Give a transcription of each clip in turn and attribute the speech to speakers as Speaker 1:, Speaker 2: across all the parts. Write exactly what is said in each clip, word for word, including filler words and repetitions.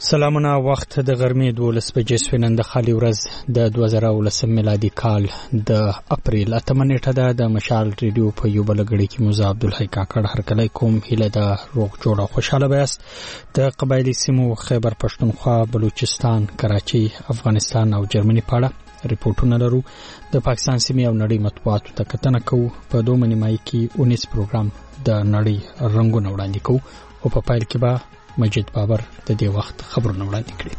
Speaker 1: سلامونه. وخت د غرمې دولس بجې شوې. نن د خالي ورځ د دوه زره ولسم میلادي کال د اپریل اتمه نیټه ده. د مشال ریډیو په یو بل غړي کې موزه عبدالحی کاکړ هرکلی کوم. هیله د روغ جوړ او خوشاله بیاست. د قبایلی سیمو خیبر پښتونخوا، بلوچستان، کراچي، افغانستان او جرمني په اړه ریپورتونه لرو. د پاکستان سیمې او نړۍ مطبوعاتو ته کتنه کوو. په دوه نیمایي کې اونیس پروګرام د نړۍ رنګونه وړاندې کوو او په پایل کې به مجید بابر د دې وخت خبرونه وړاندې کړي.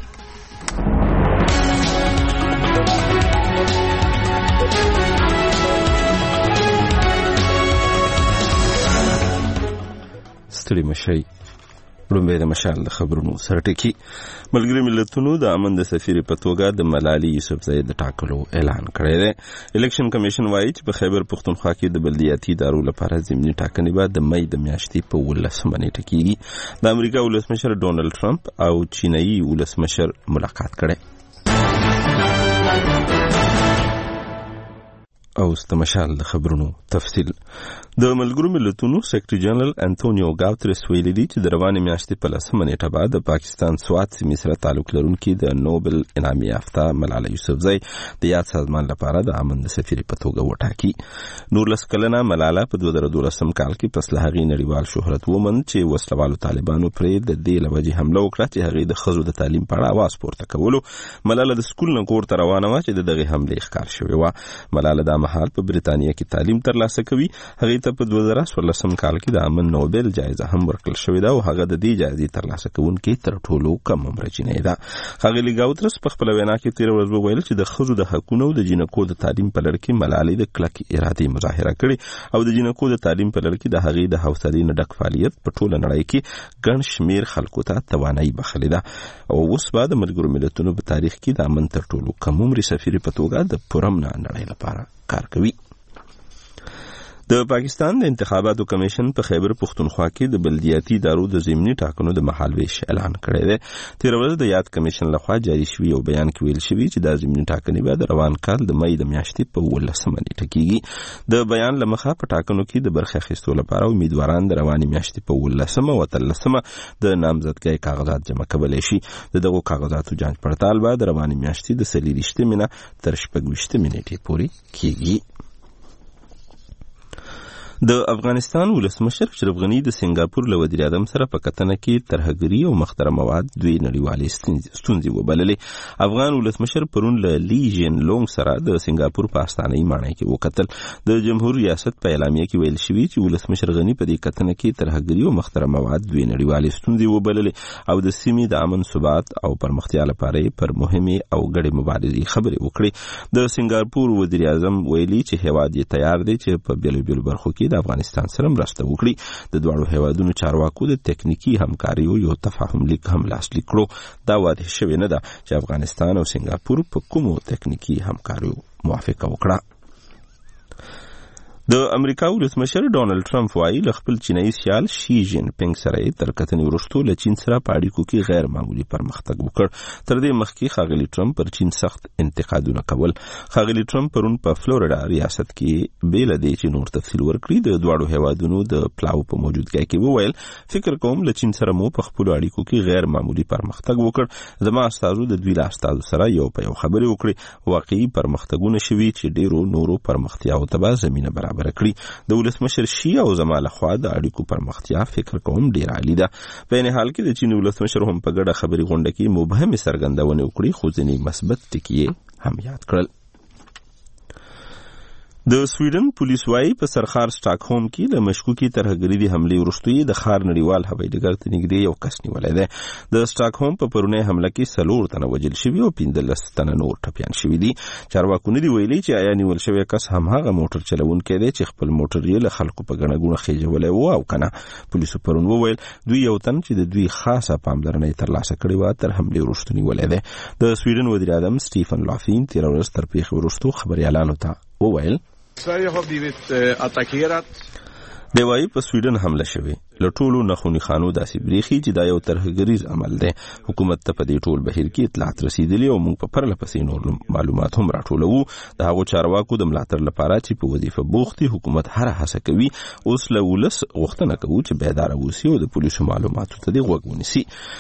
Speaker 2: ستړي مشي. لومړی د مشال د خبرونو سرټکی. ملګری ملتونو د امن د سفیر په توګه د ملالي یوسفزۍ د ټاکلو اعلان کړی دی. الیکشن کمیشن وایي چې په خیبر پښتونخوا کې د بلدیاتي ادارو لپاره ضمني ټاکنې به د مئی د میاشتې په ولسمه نیټه کېږي. د امریکا ولسمشر ډونالد ټرمپ او چینایي ولسمشر ملاقات کړی. او استمشال د خبرونو تفصیل. د ملګرو ملتونو سیکرټری جنرال انټونیو ګاوتریس ویلي دی چې د روانې میاشتې په لسمه نیټه به د پاکستان سوات سیمې سره تعلق لرونکي د نوبل انعام یافته ملاله یوسفزۍ د یاد سازمان لپاره د امن د سفیر په توګه وټاکي. نورلس کلنه ملاله په دوه زره دولسم کال کې پس له هغې نړیوال شهرت وموند چې وسلوالو طالبانو پرې د دې له وجې حمله وکړه چې هغې د ښځو د تعلیم په اړه اواز پورته کولو. ملاله د سکول نه کور ته روانه وه چې د دغې حملې ښکار شوې وه. ملاله دا مهال په بریتانیا کې تعلیم ترلاسه کوي. هغې ته په دوه زره څوارلسم کال کې د امن نوبل جایزه هم ورکړل شوې ده او هغه د دې جایزې ترلاسه کوونکې تر ټولو کم عمره جینۍ ده. ښاغلي ګاوترس په خپله وینا کې تېره ورځ وویل چې د ښځو د حقونو او د جینکو د تعلیم په لړ کې ملالۍ د کلکې ارادې مظاهره کړې او د جینکو د تعلیم په لړ کې د هغې د حوصلې نه ډک فعالیت په ټوله نړۍ کې ګڼ شمېر خلکو ته توانایي بخښلې ده. او اوس به د ملګرو ملتونو په تاریخ کې د امن تر ټولو کم عمرې سفیر په توګه د پرامن نړۍ لپاره کار کوي. د پاکستان د انتخاباتو کمیشن په خیبر پښتونخوا کې د بلدیاتي ادارو د ضمني ټاکنو د مهالویش اعلان کړی دی. تېره ورځ د یاد کمیشن لخوا جاري شوي یو بیان کې ویل شوي چې دا ضمني ټاکنې به د روان کال د مئی د میاشتې په ولسمه نیټه کېږي. د بیان له مخه په ټاکنو کې د برخې اخیستو لپاره امیدواران د روانې میاشتې په ولسمه او اتلسمه د نامزدګۍ کاغذات جمع کولی شي. د دغو کاغذاتو جانچ پړتال به د روانې میاشتې د څلېرویشتمې نه تر شپږویشتمې نیټې پورې کېږي. د افغانستان ولسمشر اشرف غني د سنگاپور له وزیر اعظم سره په کتنه کې ترهګري او مخدره مواد دوی نړیوالې ستونزې وبللې. افغان ولسمشر پرون له لی جین لونګ سره د سنگاپور په استانه‌ای ماڼۍ کې وکتل. د جمهور ریاست په اعلامیه کې ویل شوي چې ولسمشر غني په دې کتنه کې ترهګري او مخدره مواد دوی نړیوالې ستونزې وبللې او د سیمې د امن ثبات او پرمختیا لپاره پر مهمې او ګډې مبارزې خبرې وکړې. د سنگاپور وزیر اعظم ویلي چې هیواد یې تیار دی چې په بیلو بیلو برخو کې د افغانستان سره مرسته وکړي. د دواړو هیوادونو چارواکو د تکنیکی همکاریو یو تفاهم لیک هم لاسلیک کړو. دا واضح شوی نه ده چې افغانستان او سنگاپور په کومو تکنیکی همکاریو موافقه وکړه. د امریکا ولسمشر ډونالد ټرمپ وایي له خپل چینایي سیال شي جین پینګ سره تر کتنې وروسته له چین سره په اړیکو کې غیر معمولي پرمختګ وکړ. تر دې مخکې ښاغلي ټرمپ پر چین سخت انتقادونه کول. ښاغلي ټرمپ پرون په فلوریډا ریاست کې بې له دې چې نور تفصیل ورکړي د دواړو هیوادونو د پلاو په موجودګۍ کې وویل فکر کوم له چین سره مو په خپلو اړیکو کې غیر معمولي پرمختګ وکړ. زما استازو د دوی له استازو سره یو په یو خبرې وکړې. واقعي پرمختګونه شوي چې ډیرو نورو پرمختیاو ته به زمینه برابر کړی. د ولسمشر شي او زما لخوا د اړیکو پرمختیا فکر کوم ډیر عالی ده. په این حال کې د چین ولسمشر هم په ګډه خبري غونډه کې مبهمه څرګندونه وکړي خو ځینې مثبت ټکي هم یاد کړل. د سویډن پولیس وايي په سرخار سټاکهولم کې د مشکوکي ترهګري د حملې وروسته د ښار نړیوال هوایي ډګر ته نږدې یو کس نیولی دی. د سټاکهولم په پرونۍ حمله کې څلور تنه وژل شوي او پنځلس تنه نور ټپیان شوي دي. چارواکو نه دي ویلي چې آیا نیول شوی کس هماغه موټر چلوونکی دی چې خپل موټر یې له خلکو په ګڼه ګوڼه خېژولی و او که نه. پولیسو پرون وویل دوی یو تن چې د دوی خاصه پاملرنه یې ترلاسه کړې وه تر حملې وروسته نیولی دی. د سویډن وزیر اعظم سټیفن لافین تېره ورځ تر پېښې وروسته خبریالانو ته وویل
Speaker 3: Sverige har blivit attackerat.
Speaker 2: دی وایي په سویډن حمله شوې. له ټولو نښو نښانو داسې بریښي چې دا یو ترهګریز عمل دی. حکومت ته په دې ټول بهیر کې اطلاعات رسېدلي او موږ په پرله پسې نور معلومات هم راټولوو. د هغو چارواکو د ملاتړ لپاره چې په وظیفه بوخت دي حکومت هره هڅه کوي. اوس له ولس غوښتنه کوو چې بیداره اوسي او د پولیسو معلوماتو ته دې غوږ ونیسي.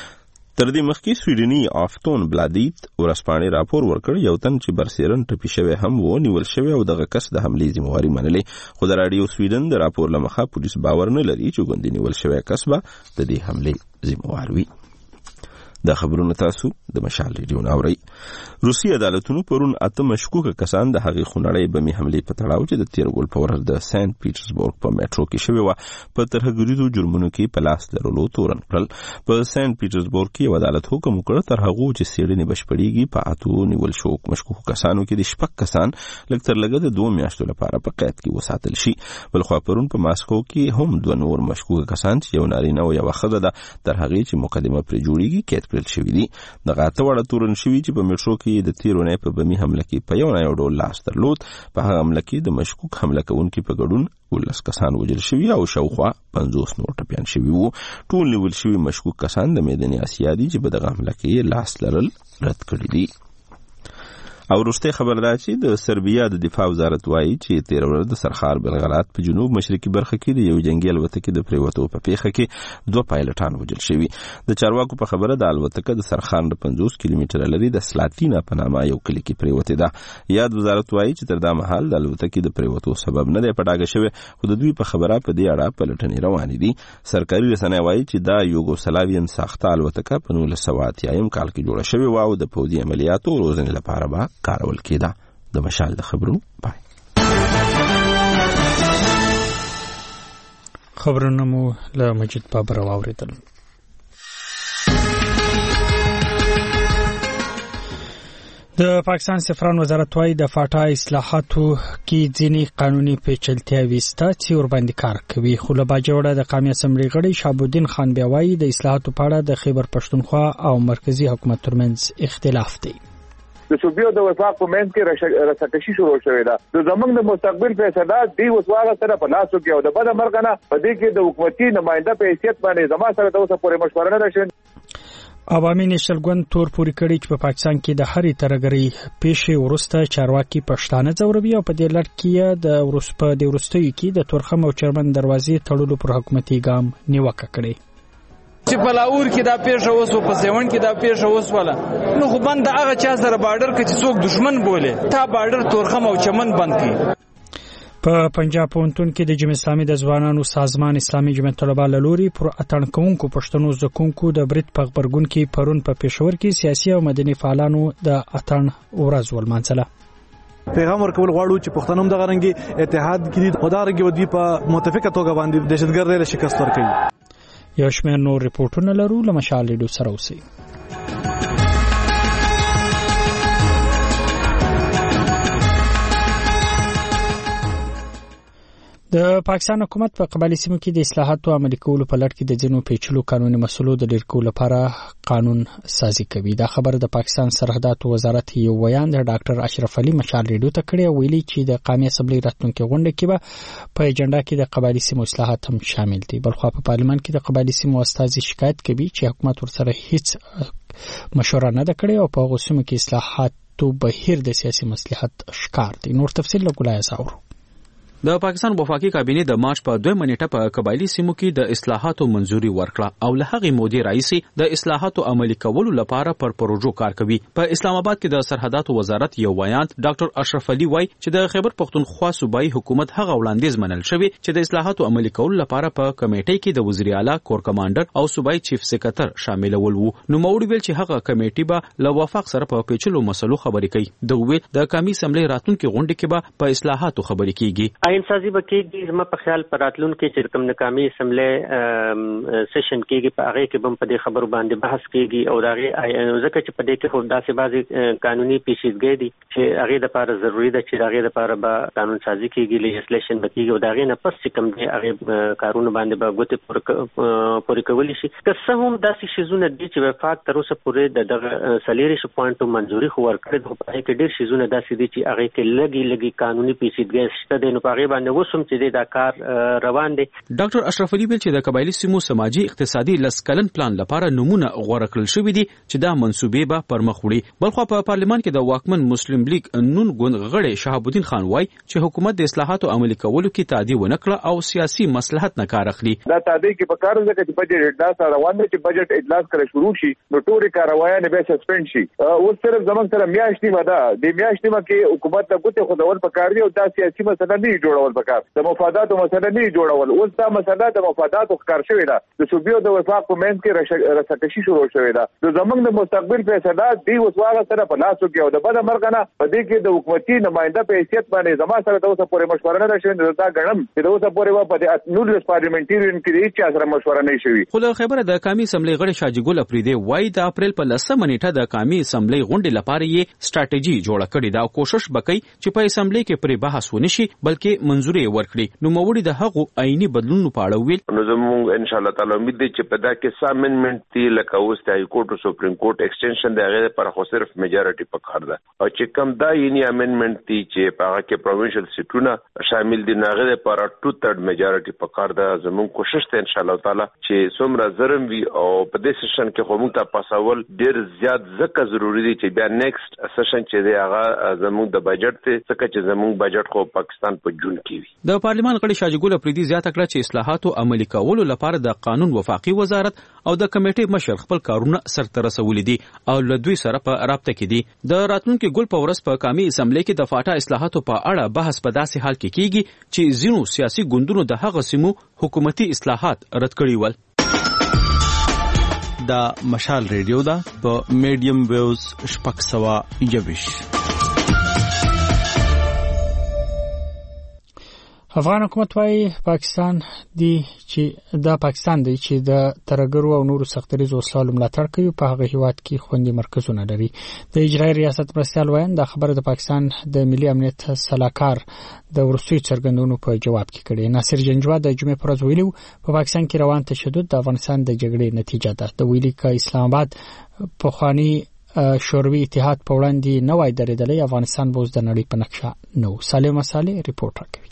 Speaker 2: تر دې مخکې سویډني آفتون بلادیت ورځپاڼې راپور ورکړ یو تن چې برسیرن ټپي شوی هم و نیول شوی او دغه کس د حملې ذمہواري منلې، خو د راډیو سویډن د راپور له مخه پولیس باور نه لري چې ګوندې نیول شوی کس به د دې حملې ذمہوار وي. دا خبرونه تاسو د مشال ریډیو ناورئ. روسي عدالتونو پرون اته مشکوکه کسان د هغې خونړۍ بمي حملې په تړاو چې د تیر ګول په ورځ د سنت پیټرزبورګ په میټرو کې شوې وه په ترهګریزو جرمونو کې په لاس لرلو تورن کړل. په سنت پیټرزبورګ کې یو عدالت حکم وکړ تر هغو چې څېړنې بشپړېږي په اتو نیول شوو مشکوکو کسانو کې د شپږ کسان لږ تر لږه د دوه میاشتو لپاره په قید کې وساتل شي. بلخوا پرون په ماسکو کې هم دوه نور مشکوکه کسان چې یو نارینه او یوه ښځه ده تر هغې چې مقدمه پرې جوړېږي قید کړل شوي دي. دغه اته واړه تورن شوي چې په میټرو کې د تیر اونۍ په بمي حمله کې په یو نه یو ډول لاس درلود. په هغه حمله کې د مشکوک حمله کوونکي په ګډون ولس کسان وژل شوي او شاوخوا پنځوس نور ټپیان شوي وو. ټول نیول شوي مشکوک کسان د میداني اسیا دي چې په دغه حمله کې لاس لرل رد کړي دي. او وروستۍ خبر دا چې د سربیا د دفاع وزارت وایي چې تېره ورځ د سرخار بلغراد په جنوب مشرقي برخه کې د یو جنګي الوتکې د پریوتو په پیښه کې دوه پایلټان وژل شوي. د چارواکو په خبره د الوتکه د سرخان د پنځوس کیلومتره لرې د سلاتینا په نامه یو کلي کې پریوتې ده. یاد وزارت وایي چې تر دا مهال د الوتکې د پریوتو سبب نه دی په ډاګه شوی، خو د دوی په خبره په دې اړه پلټنې روانې دي. سرکاري رسنۍ وایي چې دا یوګوسلاوین ساخته الوتکه په نولس سوه اتیایم کال کې جوړه شوې وه او د پوځي عملیاتو او روزنې لپاره به کارول کېده. د مشال د خبرونو پای.
Speaker 1: خبرونه مو له مجید بابر واوریدل. د پاکستان سفران وزارت وايي د فاټا اصلاحاتو کې ځینې قانوني پیچلتیاوې شته چې ورباندې کار کوي. خو له باجوړه د قومي اسمبلی غړي شهابالدین خان بیا وايي د اصلاحاتو په اړه د خیبر پښتونخوا او مرکزی حکومت ترمنځ اختلاف دی.
Speaker 3: د صوبې او د وفاق په منځ کې رسکشي شروع شوې ده. د زمونږ د مستقبل فیصله دی وسواغه سره په لاس کې او د بده مرګ نه په دې کې د حکومتي نماینده په حیثیت باندې زما سره د اوسه پورې مشوره نه شوه.
Speaker 1: عوامي نېشنل ګوند تور پوري کړی چې په پاکستان کې د هرې ترګري پیښې ورسته چارواکي پښتانه ځوروي او په دې لړ کې د ورس په د ورستیو کې د تورخم او چرمن دروازې تړلو پر حکومتي ګام نیوکه کړې.
Speaker 4: چې په لاور کې دا پیښه وسو په سیون کې دا پیښه وسوله نو خو بند هغه چا سره بارډر کې چې څوک دشمن بوله تا بارډر تورخم او چمن بند کړي.
Speaker 1: په پنجاب پوهنتون کې د جمهوریت اسلامي د ځوانانو سازمان اسلامي جمعیت طلبه لوري پر اتن کوونکو پښتنو زکونکو د برید په خبرګون کې پرون په پېښور کې سیاسي او مدني فعالانو د اتن ورځ ولمانځله.
Speaker 5: پیغام ورکول غواړو چې پښتنوم د غرنګي اتحاد کې خدارنګي ودی په متفقه توګه باندې دهشتګرد له شکست ورکړي.
Speaker 1: یو شمېر نور ریپورتونه لرو له مشال ریډیو سره اوسئ. د پاکستان حکومت په قبایلی سیمو کې د اصلاحاتو عملي کولو په لړ کې د ځینو پیچلو قانوني مسلو د لرې کولو لپاره قانون سازي کوي. دا خبر د پاکستان سرحداتو وزارت یو ویان د ډاکټر اشرف علي مشال ریډیو ته کړی او ویلي چې د قومي اسمبلی راتلونکي غونډه کې به په اجنډا کې د قبایلی سیمو اصلاحات هم شامل دي. بلخوا په پارلمان کې د قبایلی سیمو استازي شکایت کوي چې حکومت ورسره هیڅ مشوره نه ده کړې او په هغو سیمو کې اصلاحاتو بهیر د سیاسي مصلحت ښکار دی. نور تفصیل له ګلای زاورو.
Speaker 6: د پاکستان وفاقي کابینه د مارچ په دوه منېټه په قبایلی سیمو کې د اصلاحاتو منځوري ورکړه او له هغې مودې راهیسې د اصلاحاتو عملي کولو لپاره پر پروژو کار کوي. په اسلام آباد کې د سرحداتو وزارت یو ویان ډاکټر اشرف علي وایي چې د خیبر پښتونخوا صوبایي حکومت هغه وړاندیز منل شوی چې د اصلاحاتو عملي کولو لپاره په کمیټې کې د وزیر اعلی کور کمانډر او صوبایي چیف سکرټر شاملول وو. نو موړ ویل چې هغه کمیټې به له وفاق سره په پیچلو مسلو خبرې کوي. د وې د قومي اسمبلی راتلونکي غونډه کې به په اصلاحاتو خبرې کیږي.
Speaker 7: آئین سازي بکیږي زما په خیال پر راتلونکي چې کوم ناکامي اسمبلی سیشن کېږي په هغه کې هم په دې خبرو باندې بحث کېږي او دا ځکه چې په دې کې خو داسې بعضي قانوني پیچیدګۍ دي چې هغه د لپاره ضروری ده چې هغه د لپاره به قانون سازي کېږي لیجسلیشن بکیږي او دا هغه نه پس چې کوم دی هغه کارونه باندې به ګوتې پورې کولی شي. که څه هم داسې شیزونه دي چې وفاق تر اوسه پورې د دغه سلیریش پوینټو منځوري خو ورکړي خو په هغه کې ډېر شیزونه داسې دي چې هغه کې لګي لګي قانوني پیچیدګۍ شته دي نو په هغه باندې وسوم چې دا کار روان دي.
Speaker 6: ډاکټر اشرف علي ویل چې د قبایلی سیمو سماجی اقتصادي لسکلن پلان لپاره نمونه غوړه کړل شوې دي چې دا منسوبې به پرمخ وړي. بلخو په پارلمان کې د واکمن مسلم لیگ نون ګوند غړي شهاب الدین خان وایي چې حکومت د اصلاحاتو عملي کولو کې تعدی ونه کړه او سیاسي مصلحت نه کار اخلي.
Speaker 3: دا تعدی کې په کار ځکه چې بجټ اجلاس روان دی چې بجټ اجلاس کړه شروع شي نو ټول کاروایان به سسپند شي. اوس صرف زمونږ سره میاشتې مده د میاشتې مکه حکومت ته ګوته خداول پکار دی او دا سیاسي مسله نه جوړول پکار د مفاداتو مسله نه جوړول. اوس دا مسله د مفاداتو ښکار شوې ده. د صوبیو د وفاق په منځ کې رسکشي شروع شوې ده. د زمونږ د مستقبل فیصله دی اوس واغه سره په لاس کې او د بل مرګ نه په دې کې د حکومتي نماینده په حیثیت باندې زما سره د اوسه پورې مشوره نه شوې. دا غنم چې د اوسه پورې په د نورس پارلیمنټریان کې چې سره مشوره نه شوې.
Speaker 6: خو له خبره د قومي اسمبلی غړي شاجي ګل افریدي وایي د اپریل په لسمه نیټه د قومي اسمبلی غونډې لپاره یې ستراتیژي جوړه کړې ده او کوشش وکړي چې په اسمبلی کې پرې بحث ونشي بلکې منځوري ورکړي. نو موړي د هغو عیني بدلونونو په اړه ویل
Speaker 8: نو زموږ ان شاء الله تعالی امید دی چې په دا کې سامنمنت دی لکه اوس د های کورټ او سپریم کورټ ایکسټنشن دی هغه پر خو صرف میجارټي پکار ده او چې کم دا یعنی امندمنت دی چې په هغه کې پروینشل سیټونه شامل دي نه هغه پر ټو تھرډ میجارټي پکار ده. زموږ کوشش ته ان شاء الله تعالی چې څومره زرم وي او په دې سیشن کې خو موږ ته پاسول ډیر زیات زکه ضروری دي چې بیا نیکسټ سیشن چې دی هغه زموږ د بجټ ته څخه چې زموږ بجټ خو پاکستان په جون کې وي.
Speaker 6: د پارلمان غړي شاجي ګل افریدي زیاته کړه چې اصلاحاتو عملي کولو لپاره د قانون وفاقي وزارت او د کمیټې مشر خپل کارونه سرته رسولي دي او له دوی سره په رابطه کې دي. د راتلونکو ګل په ورځ په قومي اسمبلی کې د فاټا اصلاحاتو په اړه بحث په داسې حال کې کیږي چې ځینو سیاسي ګوندونو د هغه سیمو حکومتي اصلاحات رد کړي ول.
Speaker 9: دا مشال ریډیو دا په میډیم ویوز شپږ سوه یویش.
Speaker 1: افغان حکومت وايي پاکستان دی چې دا پاکستان دی چې د ترګرو او نورو سختریزو وسلو ملاتړ کوي په هغه هیواد کې خوندي مرکزونه لري. د اجرایي ریاست مرستیال وایي دا خبره د پاکستان د ملي امنیت سلاکار د ورسوي څرګندونو په جواب کې کړي. ناصر جنجوا د جمعې پر ورځ ویلي په پاکستان کې روان تشدد د افغانستان د جګړې نتیجه ده. د ویلي ک اسلام آباد په خواني شوروي اتحاد په وړاندې نه وای درېدلی افغانستان به اوس د نړۍ په نقشه نو. سالم مسالې ریپورت راکوي.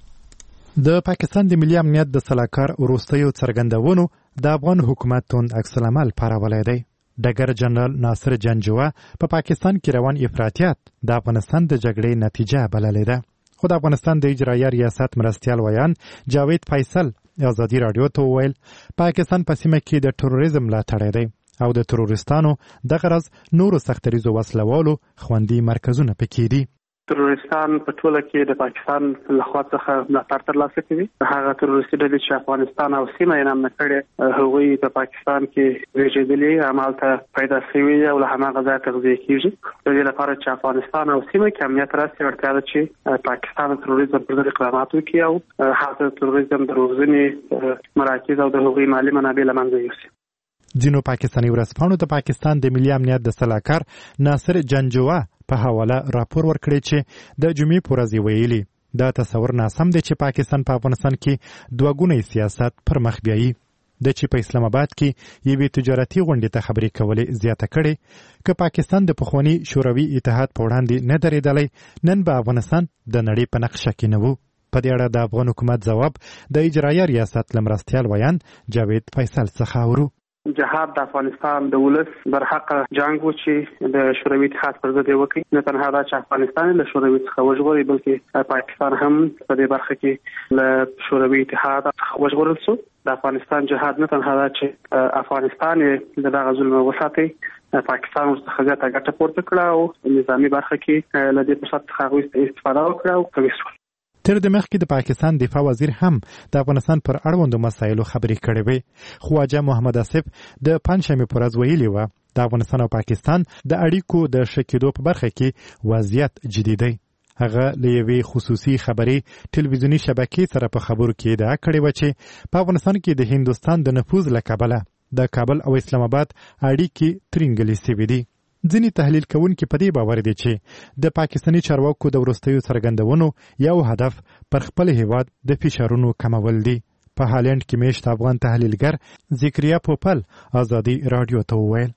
Speaker 10: د پاکستان د ملي امنیت د سلاکار وروستیو څرګندونو د افغان حکومت توند عکس العمل پارولای دی. ډګر جنرال ناصر جنجوا په پا پاکستان کې روان افراطیات د افغانستان د جګړې نتیجه بللې ده. خو د افغانستان د اجرایي ریاست مرستیال ویان جاوید فیصل ازادي رادیو ته وویل پاکستان په سیمه کې د تروریزم ملاتړی دی او د تروریستانو د غرض نورو سختریزو وسلوالو خوندي مرکزونه پکې دي.
Speaker 11: تروریستان په ټوله کې د پاکستان لخوا څخه ملاتړ ترلاسه کوي. هغه تروریستي ډلې چې افغانستان او سیمه یې نام نه کړي هغوی په پاکستان کې ویجېدلي عمل ته پیدا شوي او له هماغه ځایه تغذیه کېږي. د دې لپاره چې افغانستان او سیمه کې امنیت راسي اړتیا ده چې پاکستان د تروریزم پر ضد اقدامات وکړي او هغه تروریزم د روزنې مراکز او د هغوی مالي منابع له منځه یوسي.
Speaker 10: ځینو پاکستاني ورځپاڼو د پاکستان د ملي امنیت د سلاکار ناصر جنجوا په حواله راپور ورکړی چې د جمعې په ورځ ویلي دا تصور ناسم دی چې پاکستان په افغانستان کې دوه ګونی سیاست پر مخ بیایي. د چې په اسلام آباد کې یوې تجارتي غونډې ته خبرې کولې زیاته کړې که پاکستان د پخواني شوروي اتحاد په وړاندې نه درېدلی نن به افغانستان د نړۍ په نقشه کې نه و. په دې اړه د افغان حکومت ځواب د اجرایي ریاست له مرستیال ویان جاوید فیصل څخه اورو.
Speaker 11: جهاد د افغانستان د ولس برحق جنگ و چې د شوروي اتحاد پر ضد وکړي. نه تنها دا چې افغانستان له شوروي څخه وژغوري بلکې پاکستان هم په دې برخه کې له شوروي اتحاد څخه وژغورل شو. د افغانستان جهاد نه تنها دا چې افغانستان د دغه ظلم وساتي پاکستان ورڅخه زیاته ګټه پورته کړه او نظامي برخه کې له دې فرصت څخه استفاده وکړه او قوي شو.
Speaker 10: تر د مخکې د پاکستان دفاع وزیر هم د افغانستان پر اړوندو مسایلو خبرې کړې وې. خواجه محمد آصف د پنجشنبې په ورځ ویلي وه د افغانستان او پاکستان د اړیکو د ښه کېدو په برخه کې وضعیت جدي دی. هغه له یوې خصوصي خبرې ټلویزیوني شبکې سره په خبرو کې ادعا کړې وه چې په افغانستان کې د هندوستان د نفوذ له کبله د کابل او اسلام آباد اړیکې ترینګلې سوي دي. ځینې تحلیل کوونکي په دې باور دي چې د پاکستاني چارواکو د وروستیو څرګندونو یو هدف پر خپل هیواد د فشارونو کمول دي. په هالند کې میشت افغان تحلیلګر ذکریا پوپل ازادي رادیو ته وویل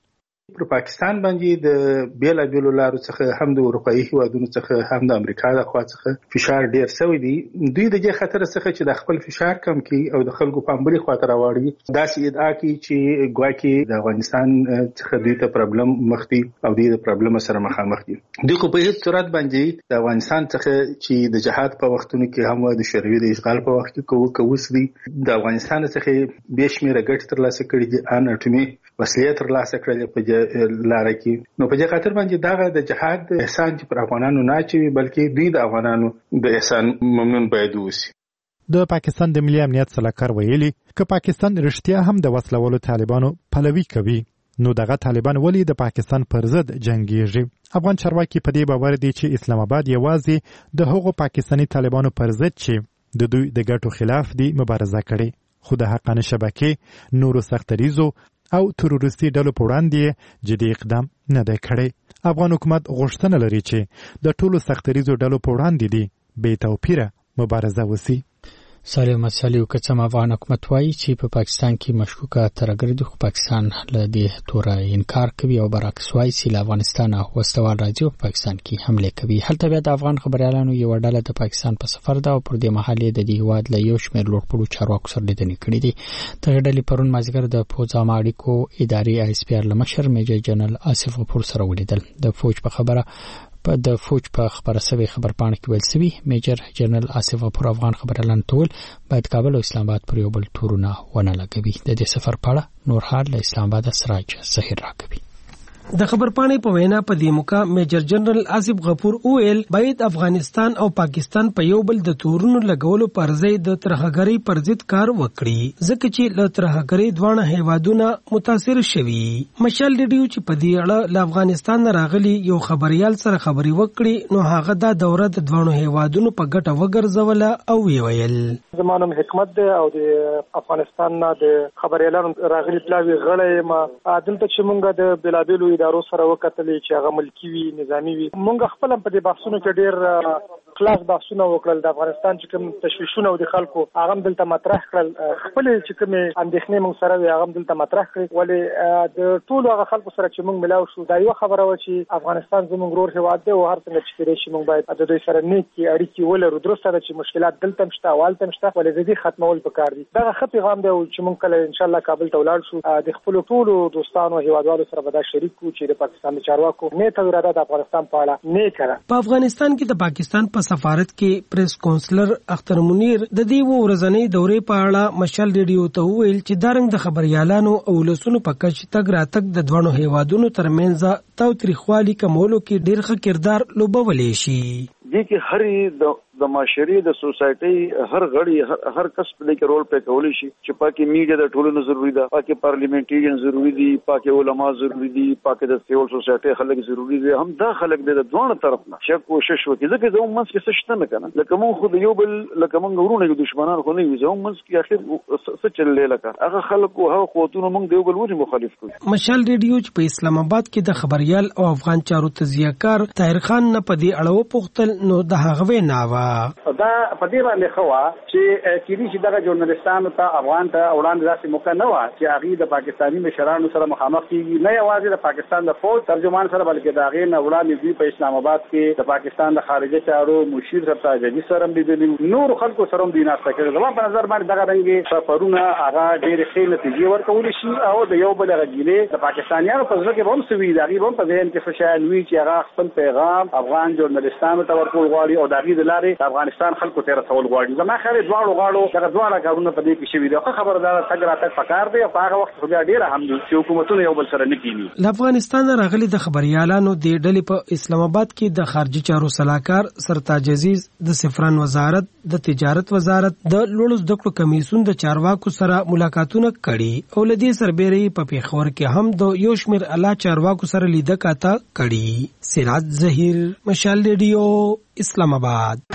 Speaker 12: پر پاکستان باندې د بیلا بیلو لارو څخه هم د اروپאי هیوادونو څخه هم د امریکا د خوا څخه فشار ډیر شوی دی. دوی د دې خطر څخه چې د خپل فشار کم کړي او د خلکو په بلې خوا ته راوړي داسې ادعا کوي چې ګواکې د افغانستان څخه دوی ته پرابلم مخ دي او دوی د پرابلم سره مخامخ دي. دوی خو په هیڅ صورت باندې د افغانستان څخه چې د جهاد په وختونو کې هم د شوروي د اشغال په وخت کې کووس دي د افغانستان څخه به شمیره ګټه ترلاسه کړي دي ان اټومي وسلې ترلاسه کړي په لاره کې. نو په دې خاطر باندې دا د جهاد احسان چې پر افغانانو نه چوي بلکې دوی د افغانانو د احسان ممنون باید وسی.
Speaker 10: د پاکستان د ملي امنیت سلاکار ویلي چې پاکستان رښتیا هم د وسلوالو طالبانو پلوي کوي نو دغه طالبان ولی د پاکستان پر ضد جنگیږي. افغان چارواکي په دې باور دي چې اسلام آباد یوازې د هغو پاکستاني طالبانو پر ضد چې د دوی د ګټو خلاف دي مبارزه کړي خو د حقانه شبکې نورو سختریزو او تروریستي ډلو په وړاندې جدي اقدام نه دی کړی. افغان حکومت غوښتنه لري چې د ټولو سختریزو ډلو په وړاندې دي بې توپیره مبارزه وسی.
Speaker 1: سالم مسالیو که څه افغان حکومت وایي چې په پاکستان کې مشکوکه ترګر دي خو پاکستان له دې توره انکار کوي او برعکس وایي چې له افغانستان وسوال راځي او پاکستان کې حمله کوي. هلته بیا د افغان خبريالانو یو ډله د پاکستان په سفر ده او پر دې مهال د دې هواد له یو شمېر لوړپوړو چارواکو سره لیدنې کړې دي. دغه ډلې پرون مازیګر د پوځ عامه اړیکو ادارې آی اس پی آر له مشر میجر جنرال آصف غفور سره ولیدل. د فوج په خبره په د فوج په خبره سوي خبرپاڼه کې ویل سوي میجر جنرال آصف غفور افغان خبريالان ټول باید کابل او اسلام آباد پر یو بل تورونه ونه لګوي. د دې سفر په اړه نور حال له اسلام آباد سراج ظهیر راکوي.
Speaker 13: د خبرپاڼې په وینا په دې موقع میجر جنرال آصف غفور اویل باید افغانستان او پاکستان په یو بل د تورونو لګولو پر ځای د ترهګری پر ضد کار وکړي ځکه چې له ترهګری دوه هیوادونه متاثر شوي. مشال ریډیو چې په دې اړه له افغانستان راغلي یو خبريال سره خبري وکړي نو هغه دا دوره د دوه هیوادونو په ګټه وګرځوله او ویل
Speaker 14: زمانم حکمت ده او د افغانستان نه د خبريالانو راغلي بلاوی غړې ما دلته چې مونږ د بلابلو ادارو سره وکتلې چې هغه ملکی وي نظامی وي. مونږ خپل په دې بحثونو کې ډېر خلاص بحثونه وکړل. د افغانستان چې کوم تشویشونه او د خلکو هغه دلته مطرح کړل خپل چې کوم اندېښنې مونږ سره وي هغه دلته مطرح کړل ولې د ټولو هغه خلکو سره چې مونږ ملاو شو دا یو خبره و چې افغانستان زموږ ورور هیواد دی او هر څنګه چې کېدای شي مونږ باید د دوی سره نیکي اړیکې ولرو. درسته ده چې مشکلات دلته مشته والته مشته ولې د دې ختمول پکار دي. دا ښه پیغام دی چې مونږ کله ان شاء الله کابل ته ولاړ شو د خپل ټولو دوستانو او هیوادوالو سره به دا شریک کو چې د پاکستان چارواکو نیټه اراده د افغانستان په اړه نه کړه.
Speaker 13: په افغانستان کې د پاکستان په سفارت کې پریس کونسلر اختر منیر د دې ورځنۍ دورې په اړه مشال ریډیو ته ویل چې دارنګ د خبريالانو او لسونو په کچ تګ راتګ د دوه هیوادونو ترمنځ تاوتریخوالي کمولو کې ډېر ښه کردار لوبولی شي.
Speaker 15: دې کې هر د معاشري د سوسایټي هر غړي هر کس په دې رول پې کولی شي چې پاکي میډیا د ټولنې ضروری ده پاکي پارلیمنټریان ضروری دي پاکي علما ضروری دي پاکي د سیول سوسایټي خلک ضروری دي هم دا خلک د دوه طرف نه چې کوشش وکړي ځکه زموږ منځ کې څه شته نه کنه لکه موږ خو د یو بل لکه موږ ورونه یو دشمنان خو نه یو زموږ منځ کې اخر څه چلې لکه هغه خلکو هغه قوتونو موږ د یو بل وري مخالف کړو.
Speaker 13: مشال ریډیو چې په اسلام آباد کې د خبريال او افغان چارو تزیهکار طاهر خان نه په دې اړه وپوښتل نو د هغه ویناوه
Speaker 16: دا په دې باندې خو چې کېدی چې دغه ژورنالستانو ته افغان ته وړاندې داسې موقع نه و چې هغه د پاکستاني مشرانو سره مخامخ کیږي نه یوازې د پاکستان د فوج ترجمان سره بلکې د هغه نه وړاندې دوی په اسلام آباد کې د پاکستان د خارجه چارو مشیر سره جدي سره لیدل نور خلکو سره هم دیناسته کړي. زما په نظر باندې دغه رنګي سفرونه هغه ډېر ښه نتیجې ورکول شي او د یو بل غږیلې د پاکستانیانو په ځکه هم سوي د هغه هم په ذهن کې فشار وی چې هغه خپل پیغام افغان ژورنالستانو ته ورکول غواړي او د هغه د لارې افغانستان خلکو ته رسول غواړي. زما خبره دواړو غاړو دغه دواړه کارونه په دې کې شوي دي. خو خبردار تګ راتګ پکار دی او په هغه وخت خو بیا ډېر هم دي چې حکومتونه یو بل سره نه کینی.
Speaker 13: له افغانستان راغلي د خبريالانو د ډلې په اسلام آباد کې د خارجي چارو صلاحکار سرتاج عزیز د سفران وزارت د تجارت وزارت د لوړو زده کړو کمیسیون د چارواکو سره ملاقاتونه کړي او لدې سربېره په پیښور کې هم د یو شمېر اعلی چارواکو سره لیده کاته کړي. سراج ظهیر مشال ریډیو اسلام آباد.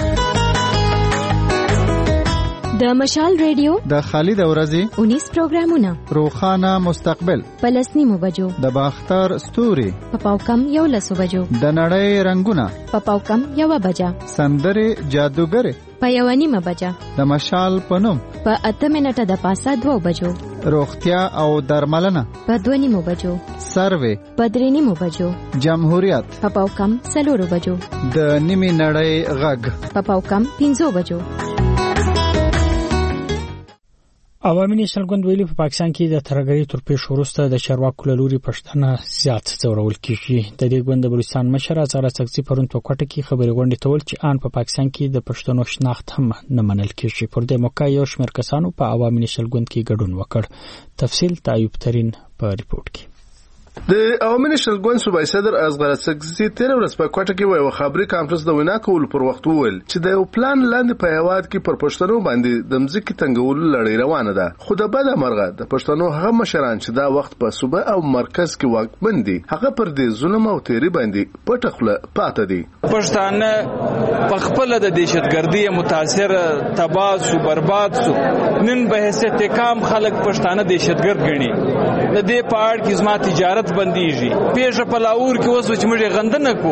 Speaker 17: د مشال ریډیو
Speaker 18: د خالد ورځي
Speaker 17: انیس پروګرامونه
Speaker 18: روخانه مستقبل
Speaker 17: پلسنی مبجو
Speaker 18: د باختر ستوري
Speaker 17: په پاوکم یو لسو بجو
Speaker 18: د نړۍ رنگونه
Speaker 17: په پاوکم یو بجا
Speaker 18: سندره جادوګر
Speaker 17: په یو نیمه بجا
Speaker 18: د مشال پنوم
Speaker 17: په اته منټه د پاسه دوه بجو
Speaker 18: روغتیا او درملنه
Speaker 17: په دوه نیمو بجو،
Speaker 18: سروې
Speaker 17: په درې نیمو بجو،
Speaker 18: جمهوریت
Speaker 17: په پاو کم څلورو بجو،
Speaker 18: د نیمې نړۍ غږ
Speaker 17: په پاو کم پنځو بجو.
Speaker 1: عوامي نېشنل ګوند ویلي په پاکستان کې د ترهګرۍ تر پیښ وروسته د چارواکو له لوري پښتانه زیات ځورول کېږي. د دې ګوند د بلوچستان مشر ازغر سکزي پرون په کوټه کې خبري غونډې ته وویل چې آن په پاکستان کې د پښتنو شناخت هم نه منل کېږي. پر دې موقع یو شمېر کسانو په عوامي نېشنل ګوند کې ګډون وکړ. تفصیل تایوب ترين په ریپورت کې.
Speaker 19: د عوامي نېشنل ګوند صوبایي صدر ازغر سکزي تیر ورځ په کوټه کې وایي خبري کانفرنس د وینا کول پر وخت وویل چې د یو پلان لاندې په هواد کې پر پښتنو باندې د مځکې تنګولو لړۍ روانه ده. خو د بده مرغه د پښتنو هغه مشران چې دا وخت په صوبه او مرکز کې واکمن دي هغه پر دې ظلم او تیری باندې پټه خوله پاتې دي.
Speaker 4: پښتانه په خپل د دهشتګردي متاثر تباہ سو برباد سو نن به حیثیت کام خلک پښتانه دهشتګرد ګڼي. د دې په اړه کې زما تجارت بنديږي. پیښه په لاور کې اوس چې موږ غندنه کو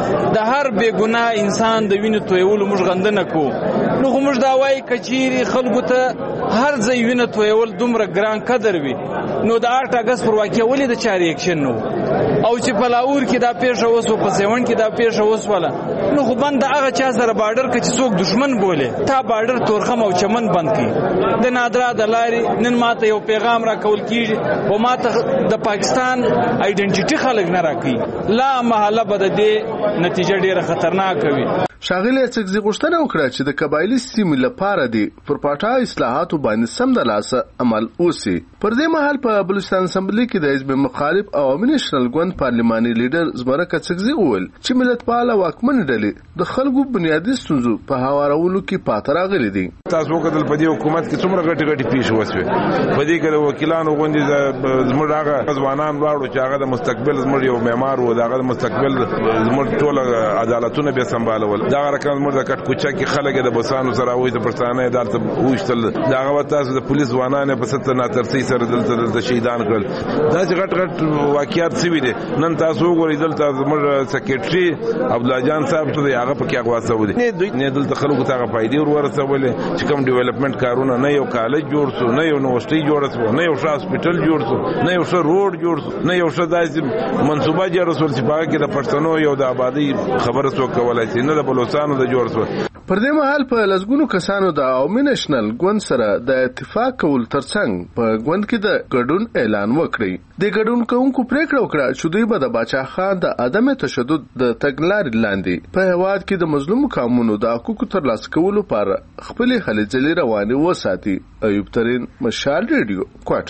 Speaker 4: د هر بے ګناه انسان د وینې تویول موږ غندنه کو. نو موږ دا وایي کچيري خلکو ته هر ځای وینې تویول دومره ګران قدر وي نو د اټ اگست پر واقعي ولې د چاري اکشن نو او چې په لاور کې دا پیښه اوس په سیون کې دا پیښه اوس ولا نو خو بند هغه چا سره بارډر کې چې څوک دشمن بوله تا بارډر تورخم او چمن بند کی د نادرا د لاري نن ماته یو پیغام را کول کیږي او ماته د پاکستان آیډنټیټي خلک نه راکې لا محله بد دې نتیجه ډیره خطرناک وي.
Speaker 19: شاغلی سکزي غوښتنه وکړه چې د قبایلی سیمې لپاره دی پر پټا اصلاحاتو باندې سم د لاسه عمل وسی. پر دې مهال په بلوچستان اسمبلی کې د حزب مخالف عوامي نېشنل ګوند پارلماني لیډر زمرک سکزي وویل چې ملتپال واکمن ډلې د خلکو بنیادي ستونزو په هوارولو کې پاتې راغلي دي.
Speaker 20: تاسو وکړل په دې حکومت کې څومره غټي غټي پیښې وسوي. په دې کې د وکیلانو غونډې زموږ هغه ځوانان واړو چې هغه د مستقبل زموږ یو معمار وو دغه مستقبل زموږ ټول عدالتونه به سمبالول. دا رقم مرده کټ کوچا کې خلک د بسانو سره وې د پښتانه عدالت وښتل دا غوښته تاسو د پولیس ځوانانه په ست نه ترسي سره دلته د شهیدان کړل. دا چې غټ غټ واقعیت سی وي دي نن تاسو وګورئ دلته زموږ سیکریټري عبد الله جان صاحب ته هغه په کې اغواسه ودی نه دوی نه دلته خلکو ته فائدې ورورسولې چې کوم ډیولپمنٹ کارونه نه یو کالج جوړ شو نه یو یونیورسيټي جوړ شو نه یو هسپټل جوړ شو نه یو روډ جوړ شو نه یو داسې منصوبه جوړ شو چې هغه کې د پښتنو یو د آبادی خبره څوک کولای شي نه د بلوچستان د جوړ شو.
Speaker 19: پر دې مهال په لسګونو کسانو د عوامي نېشنل ګوند سره د اتفاق کول ترڅنګ په ګوند کې د ګډون اعلان وکړي. د ګډون کوونکو پریکړه وکړه چې دوی به د باچا خان د عدم تشدد د تګلارې لاندې په هواد کې د مظلوم قومونو د حقوقو ترلاسه کولو لپاره خپل هلې ځلې روانې وساتي. ایوب ترين مشال ریډیو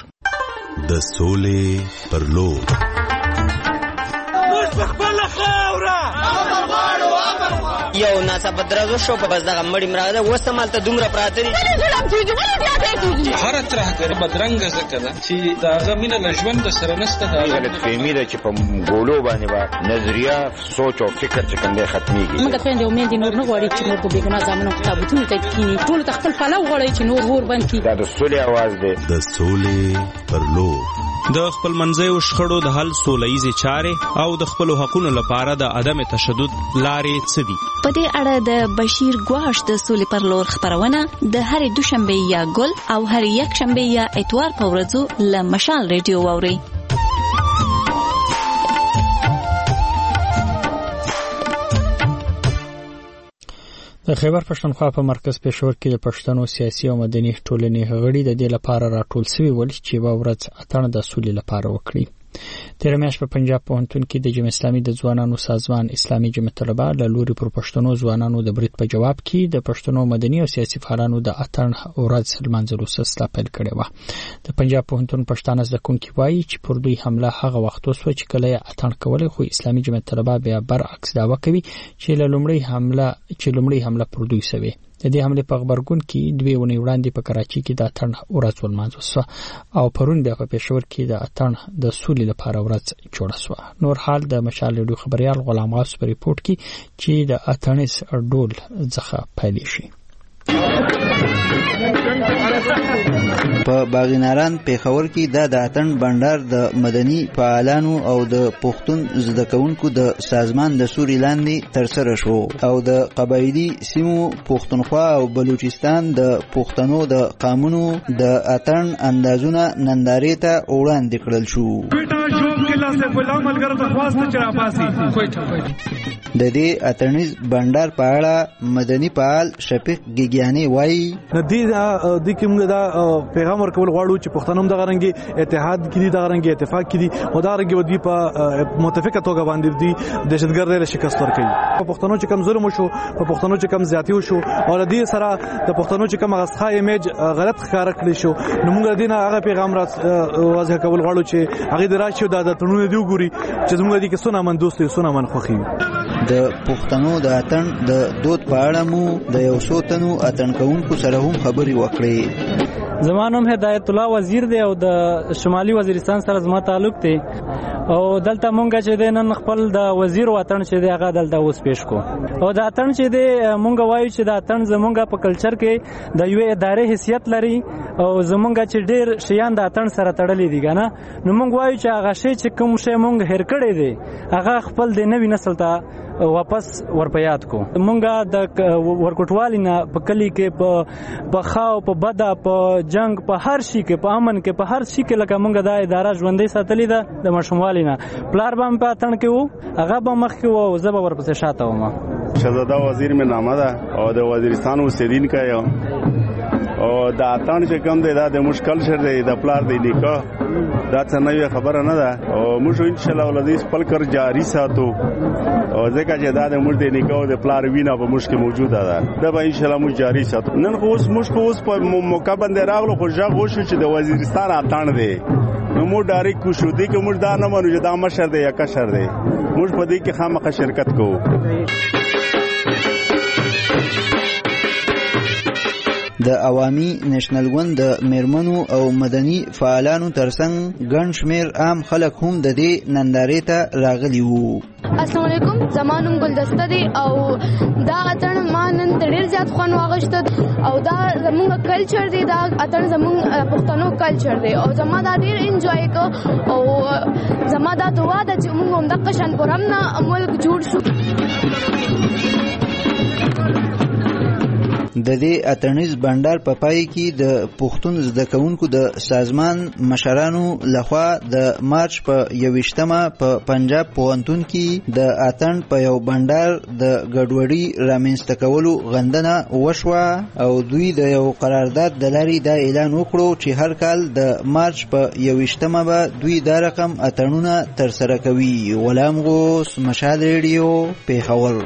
Speaker 19: کوټ
Speaker 21: د سولې پر لور
Speaker 22: یو ناسا بدرازو شو په بس دغه مړی مراده وسمال ته دومره پراته دي
Speaker 23: هر ترهګر بدرنګ زکه ده چې داغه مینه لژوند سره نسته دا
Speaker 24: غلط فهمي ده چې په ګولو باندې با نظریه سوچ او فکر چې کنده ختميږي.
Speaker 25: موږ ته د امید نور نه غواړي چې موږ به ګناه زمونږ کتابونه ته کینی ټول تخپل فلو غواړي چې نور ور باندې
Speaker 24: دا د سولې आवाज ده
Speaker 21: د سولې پر لور
Speaker 9: د خپل منځي شخړو د حل سولېزي چارې او د خپل حقوقو لپاره د عدم تشدد لارې څه دي.
Speaker 26: په دې اړه د بشیر ګواش د سولې پر لور خبرونه د هرې دوشنبه یا ګل او هر یک شنبه یا اتوار په ورځو له مشال ریډیو واوري.
Speaker 1: د خیبر پښتونخوا په مرکز پېښور کې د پښتنو سیاسي او مدني ټولنې غړي د دې لپاره راټول شوي ول چې په ورځ اتڼ د سولې لپاره وکړي. تیر میاشت په پنجاب پوهنتون کې د جمع اسلامي د ځوانانو سازمان اسلامي جمع طلبه له لوري پر پښتنو ځوانانو د برید په جواب کې د پښتنو مدني او سیاسي فعالانو د اتڼ ورځ لمانځلو سلسله پیل کړې وه. د پنجاب پوهنتون پښتانه زده کوونکي وایي چې پر دوی حمله هغه وخت وسوه چې کله یې اتڼ کولای خو اسلامي جمع طلبه بیا برعکس دعوه کوي چې له لومړۍ حمله چې لومړۍ حمله پر دوی سوي. د دې حمله په خبرګون کې دوی ونی وړاندې په کراچي کې د اتڼ ورځ ولمانځل شو او پرون بیا په پېښور کې د اتڼ د سولې لپاره ورځ جوړه شوه. نور حال د مشال ریډیو خبريال غلام غاص په ریپورت کې چې د اتڼیز ډول څخه پیل شي.
Speaker 2: په باغیناران پیښور کې د اتن بندر د مدني فعالانو او د پښتون زده کوونکو د سازمان د سوري لاندې ترسره شو او د قبایلی سیمو پښتونخوا او بلوچستان د پښتنو د قامونو د اتن اندازونه نندارې ته وړاندې کړل شو. د دې اتنیز بندر په اړه مدني فعال شفیق ګیګیانی وایي
Speaker 3: د دې د کوم دا پیغام ورکول غواړو چې پښتنوم د غرنګي اتحاد کې دي د غرنګي اتفاق کې دي او دا غرنګي ودی په متفقه توګه باندې دي دهشتګرد له شکست ورکړي. په پښتنو چې کم ظلم وشو په پښتنو چې کم زیاتی وشو او د دې سره د پښتنو چې کم غسخه ایمیج غلط ښکار کړی شو نو موږ دینه هغه پیغام را واضح کول غواړو چې هغه دراشي د تړونونو دی وګوري چې زموږ د کې سونه من دوستي سونه من خوخي.
Speaker 2: د پښتنو د اتن د دود په اړه مو د یو څو تنو اتن کوونکو سره هم خبرې وکړې.
Speaker 5: زمانوم هدایت الله وزیر دی او د شمالي وزیرستان سره زما تعلق دی او دلته مونږ چې د نن خپل د وزیر وطن چې دی هغه دلته اوس پیش کو او د اتن چې دی مونږ وایو چې د اتن زمونږ په کلچر کې د یو ادارې حیثیت لري او زمونږ چې ډیر شیان د اتن سره تړلې دي کنه نو مونږ وایو چې هغه شی چې کوم شی مونږ هیر کړی دی هغه خپل د نوی نسل ته واپس ورپیات کو. مونږه د ورکوټوالي نه په کلی کې په خاو په بدا په جنگ په هر شي کې په امن کې په هر شي کې لکه مونږه د اداره ژوندۍ ساتلې ده د مشموالي نه پلار بم په اتن کې وو هغه به مخ کې وو زبر ورپسې شاته ومه.
Speaker 6: شهزاده وزیر میں نامه ده او د وزیرستان اوسیدین کا یو او د اتن چې کوم دی دا د مشکل شر دی د پلار دی نیکه دا څه نوې خبره نه ده او موږ ان شاء الله ولدي خپل کار جاری ساتو او ځکه چې دا د موږ د نیکه او د پلار وینا په موږ کې موجوده ده دا به ان شاء الله موږ جاری ساتو. نن خو اوس موږ خو اوس په موقع باندې راغلو خو ځا غوښو چې د وزیرستان اتن دی نو موږ ډایرک کو شو دی چې موږ دا نه مانو چې دا مشر دی یا کشر دی موږ په دې کې خامخا شرکت کوو.
Speaker 2: د عوامي نېشنل ګوند د میرمنو او مدني فعالانو ترڅنګ ګڼ شمېر عام خلک هم د دې نندارې ته راغلي وو.
Speaker 7: السلام علیکم زما نوم ګلدسته دی او دا اتن ما نن ډېر زیات خوند واغشته او دا زموږ کلچر دی دا اتن زموږ پښتنو کلچر دی او زما دا ډېر انجوای کو او زما دا دعا ده چې موږ هم دغه شان پرم نه ملک جوړ شو.
Speaker 2: د دې اتنیز بندر په پای کې د پښتون زده کوونکو د سازمان مشرانو لخوا د مارچ په یوویشتمه په پنجاب پوهنتون کې د اتن په یو بندر د ګډوډي رامنځته کولو غندنه وشوه او دوی د یو قرارداد د لارې دا اعلان وکړو چې هر کال د مارچ په یوویشتمه به دوی دا رقم اتنونه ترسره کوي. غلام غوث مشال ریډیو پیښور.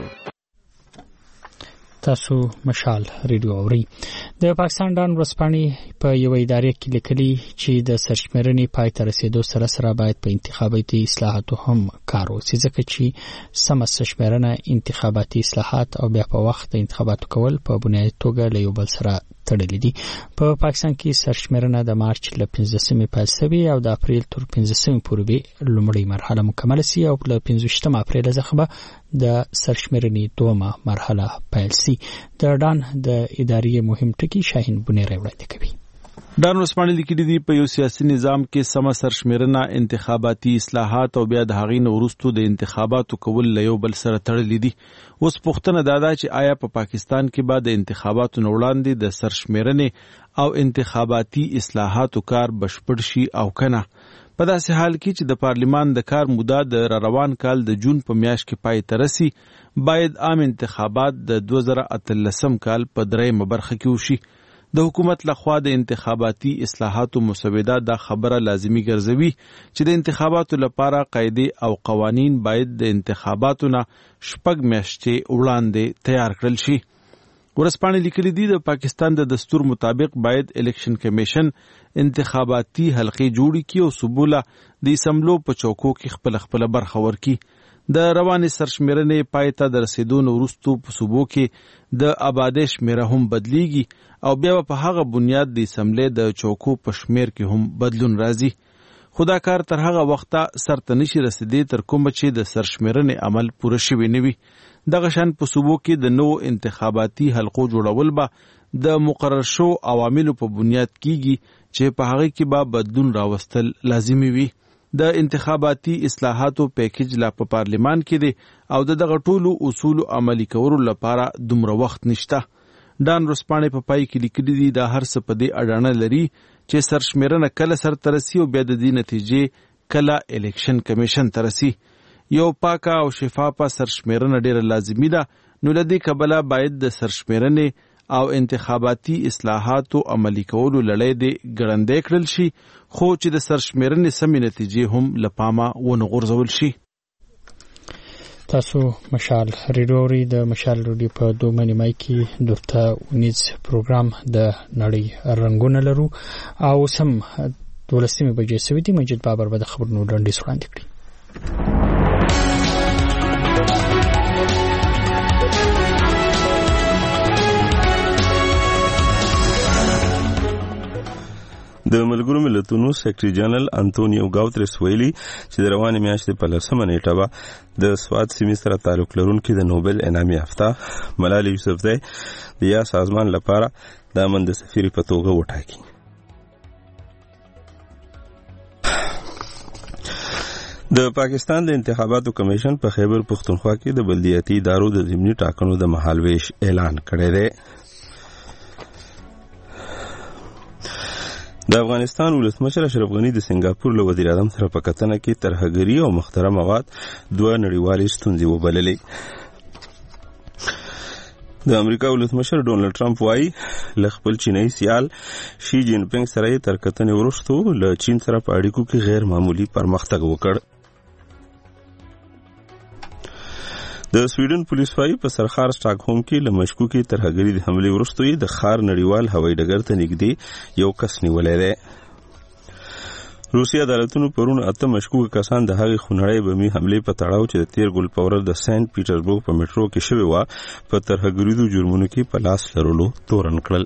Speaker 1: تاسو مشال ریډیو اوري. د پاکستان ډان ورځپاڼې په یو ادارې کې لیکلي چې د سرچمرنې پای ته رسیدو سره سره باید په انتخاباتي اصلاحاتو هم کار وشي ځکه چې سم سرچمرنه انتخاباتي اصلاحات او بیا په وخت د انتخاباتو کول په بنیادي توګه له یو بل سره تړلې دي. په پاکستان کې سرچمرنه د مارچ له پنځلسمې پیل شوې او د اپریل تر پنځلسمې پورې به لومړی مرحله مکمل شي او له پنځویشتمه اپریل څخه به د سرچمرنې دومه مرحله پیل شي. د ډان د ادارې مهم ټکی شاهین بنيره وړاندې کوي.
Speaker 9: ډان ورځپاڼې لیکلي دي په یو سیاسي نظام کې سم سرشمېرنه انتخاباتي اصلاحات او بیا د هغې نه وروسته د انتخاباتو کول له یو بل سره تړلي دي. اوس پوښتنه دا ده چې آیا په پاکستان کې به د انتخاباتو نه وړاندې د سرشمېرنې او انتخاباتي اصلاحاتو کار بشپړ شي او کنه. په داسې حال کې چې د پارلیمان د کار موده د روان کال د جون په میاشت کې پای ته رسي باید عام انتخابات د دوه زره اتلسم کال په درېیمه برخه کې وشي. د حکومت لخوا د انتخاباتي اصلاحاتو مسوده دا خبره لازمی ګرځوي چې د انتخاباتو لپاره قاعده او قوانین باید د انتخاباتو نه شپږ میاشتې وړاندې تیار کړل شي. ورځپاڼې لیکلي دي د پاکستان د دستور مطابق باید الیکشن کمیشن انتخاباتي حلقې جوړې کړي او صوبوله د اسمبلو په چوکو کې خپل خپل برخه ورکړي. د روانې سرشمېرنې پای ته د رسیدو نه وروسته په صوبو کې د آبادۍ شمېره هم بدلیږي او بیا په هغه بنیاد د اسمبلې د چوکو په شمېر کې هم بدلون راځي. خو دا کار تر هغه وخته سرته نشي رسیدی تر کومه چې د سرشمېرنې عمل پوره شوی نه وي. دغه شان په صوبو کې د نو انتخاباتي حلقو جوړول به د مقرر شو عواملو په بنیاد کیږي چې په هغه کې به بدلون راوستل لازمي وي. د انتخاباتي اصلاحاتو پیکیج لا په پارلیمان کې دی او د دغه ټولو اصول عملي کولو لپاره دومره وخت نشته. ډان روسپانې په پای کې لیکلي دي دا هر څه په دې اډانه لري چې سرشمیرنه کله سرته رسي او بیا د دې نتیجې کله الیکشن کمیشن ته رسي. یو پاکه او شفافه سرشمیرنه ډیره لازمي ده، نو له دې کبله باید د سرشمیرنې او انتخاباتي اصلاحاتو عملي کولو لړۍ دې ګړندی کړل شي، خو چې د سرشمیرنې سمې نتیجې هم له پامه ونه غورځول شي.
Speaker 1: تاسو مشال ریډوري د مشال ریډیو په دوه نیمای کې درته ونیز پروګرام د نړۍ رنگونه لرو او سم دولسمه بجې سوي دي. مجید بابر به د خبرونو وړاندیز وړاندې کړي.
Speaker 8: د ملګرو ملتونو سیکرټری جنرال انټونیو ګاوتریس ویلي چې د روانې میاشتې په لسمه نیټه به د سواد سیمې سره تعلق لرونکي د نوبل انعام یافته ملالۍ یوسفزۍ د یا سازمان لپاره د امن د سفیر په توګه وټاکي. د پاکستان د انتخاباتو کمیشن په خیبر پختونخوا کې د بلدیاتي ادارو د ضمني ټاکنو د مهالویش اعلان کړی دی. د افغانستان ولسمشر اشرف غنی د سنگاپور له وزیر اعظم سره په کتنه کې ترهګري او مختره مواد دوه نړیوالې ستونزې وبللې. د امریکا ولسمشر ډونالد ټرمپ وایي له خپل چینایي سیال شي جین پینګ سره یې تر کتنې وروسته له چین سره په اړیکو کې غیر معمولي پرمختګ وکړ. د سویډن پولیس وايي په سرخار سټاکهولم کې له مشکوکې ترهګري د حملې وروسته یې د ښار نړیوال هوایي ډګر ته نږدې یو کس نیولی دی. روسي عدالتونو پرون اته مشکوکه کسان د هغې خونړۍ بمي حملې په تړاو چې د تیر ګل په ورځ د سینټ پیټرزبورګ په میټرو کې شوې وه په ترهګریزو جرمونو کې په لاس لرلو تورن کړل.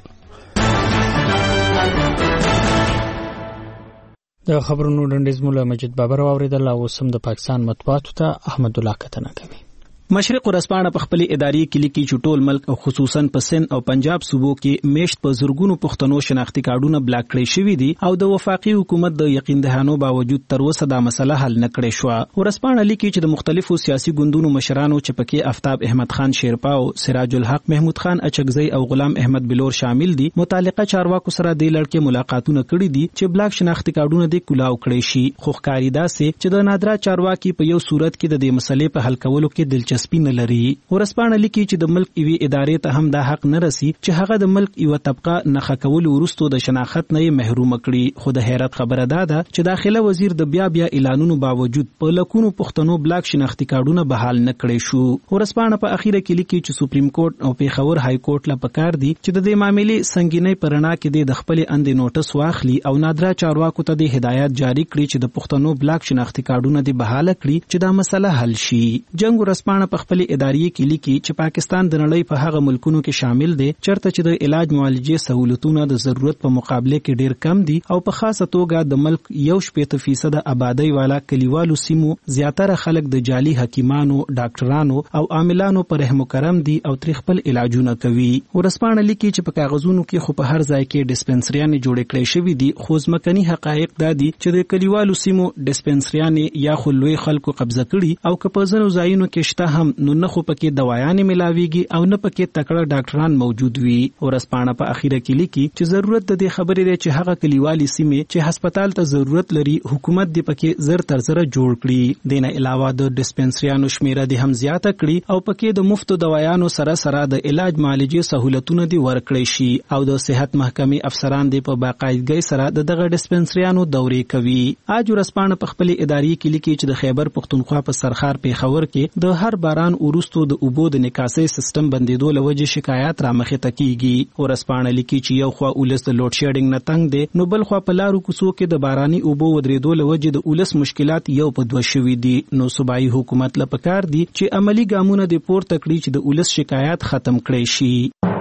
Speaker 1: د خبرونو ډنډیز مولا مجید بابر واوریدل او سم د پاکستان مطبوعاتو ته احمد الله کتنه کوي.
Speaker 10: مشرق ورځپاڼه په خپل اداري کې لیکي چې ټول ملک او خصوصا په سند او پنجاب صوبو کې میشت په زورګونو پښتنو شناختی کارډونه بلاک کړي شوی دي او د وفاقي حکومت د یقین دهانو باوجود تر اوسه دا مسله حل نه کړې شو. ورځپاڼه لیکي چې د مختلفو سیاسي ګوندونو مشرانو چې پکې آفتاب احمد خان شیرپا او سراج الحق محمود خان اچکزئی او غلام احمد بلور شامل دي متعلقه چارواکو سره د لړکې ملاقاتونه کړي دي چې بلاک شناختی کارډونه د کلاو کړي شي. خو ښکاری دا سي چې د نادرا چارواکي په یو صورت کې د دې مسلې په حل کولو کې دلچسپي نه لري. ورځپاڼه لیکي چې د ملک ایوي ادارې ته هم دا حق نه رسی چې هغه د ملک ایو طبقه نخښه کول ورستو د شناخت نه محروم کړي. خو د حیرت خبره ده ده چې داخله وزیر د بیا بیا اعلانونو باوجود په لکونو پښتنو بلاک شناختی کارډونه بحال نه کړي شو. ورځپاڼه په اخیره کې لیکي چې سپریم کورټ او پیښور های کورټ لا پکار دي چې د دې معاملې سنگینۍ پرنا کې د خپل اندې نوټس واخلي او نادرا چارواکو ته د هدایت جاری کړي چې د پښتنو بلاک شناختی کارډونه د بحال کړي چې دا مسله حل شي. جنگ ورځپاڼه په خپل اداري کې لیکي چې پاکستان د نړۍ په هغه ملکونو کې شامل دی چرته چې د علاج معالجې سہولتونه د ضرورت په مقابله کې ډیر کم دي او په خاصه توګه د ملک یو شپږ فیصد آبادی والا کلیوالو سیمو زیاتره خلک د جعلي حکیمانو ډاکټرانو او عاملانو پر رحم کرم دي او تر خپل علاجونه کوي. ورځپاڼه لیکي چې په کاغذونو کې خو په هر ځای کې ډسپنسریانې جوړې کړې شوې دي خو ځمکني حقایق دا دي چې د کلیوالو سیمو ډسپنسریانې یا خو لوی خلکو قبضه کړي او که په ځینو ځایونو کې شته هم نو نه خو پکې دوايانې ملاويږي او نه پکې تکړه ډاکټران موجود وي. ورځپاڼه په اخیره کې لیکي چې ضرورت د دې خبرې دی چې هغه کلیوالي سیمې چې هسپتال ته ضرورت لري حکومت دې پکې زر تر زر جوړ کړي. دینه علاوه د ډسپنسریانو شمیره دې هم زیاته کړي او پکې د مفتو دوايانو سره سره د علاج معالجې سہولتونه دې ورکړي شي او د صحت محکمې افسران دې په باقاعدګۍ سره د دغه ډسپنسریانو دورې کوي. اج ورځپاڼه په خپل اداري کې لیکي چې د خیبر پختونخوا په سرخار پیښور کې د هر باران ورستو د اوبو د نکاسۍ سیستم بندیدو لوجه شکایات را مخې ته کیږي. ورځپاڼه لیکي چې یو خوا اولس د لوډ شیډینګ نه تنګ دی نو بل خوا په لارو کوڅو کې د باراني اوبو ودرېدو لوجه د اولس مشکلات یو په دوه شوي دي. نو صوبایي حکومت له پکار دي چې عملی ګامونه د پورته کړي چې د اولس شکایات ختم کړي شي.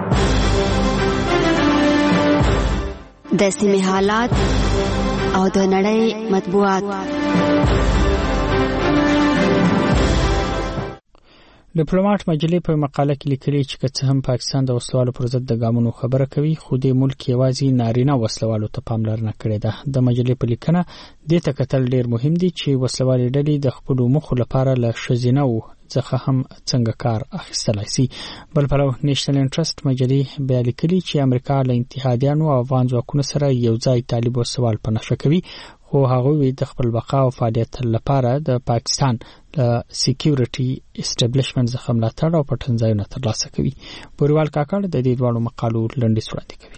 Speaker 11: د سیمې حالات او د نړۍ مطبوعات.
Speaker 1: ډیپلوماټ مجلې په مقاله کې لیکلي چې که څه هم پاکستان د وسلوالو پر ضد د ګامونو خبره کوي خو د ملک یوازې نارینه وسلوالو ته پاملرنه کړې ده. د مجلې په لیکنه دې ته کتل ډیر مهم دي چې وسلوالې ډلې د خپلو موخو لپاره له ښځینه څخه هم څنګه کار اخیستلای شي. بل پلو نېشنل انټرست مجلې بیا لیکلي چې امریکا له اتحادیانو او افغان ځواکونو سره یو ځای طالب وسوال په نښه کوي خو هغوی د خپل بقا او فعالیت لپاره د پاکستان له سکیورټي اسټابلیشمنټ څخه ملاتړ او پټنځایونه ترلاسه کوي. بوریوال کاکړ د دې دواړو مقالو لنډیز وړاندې کوي.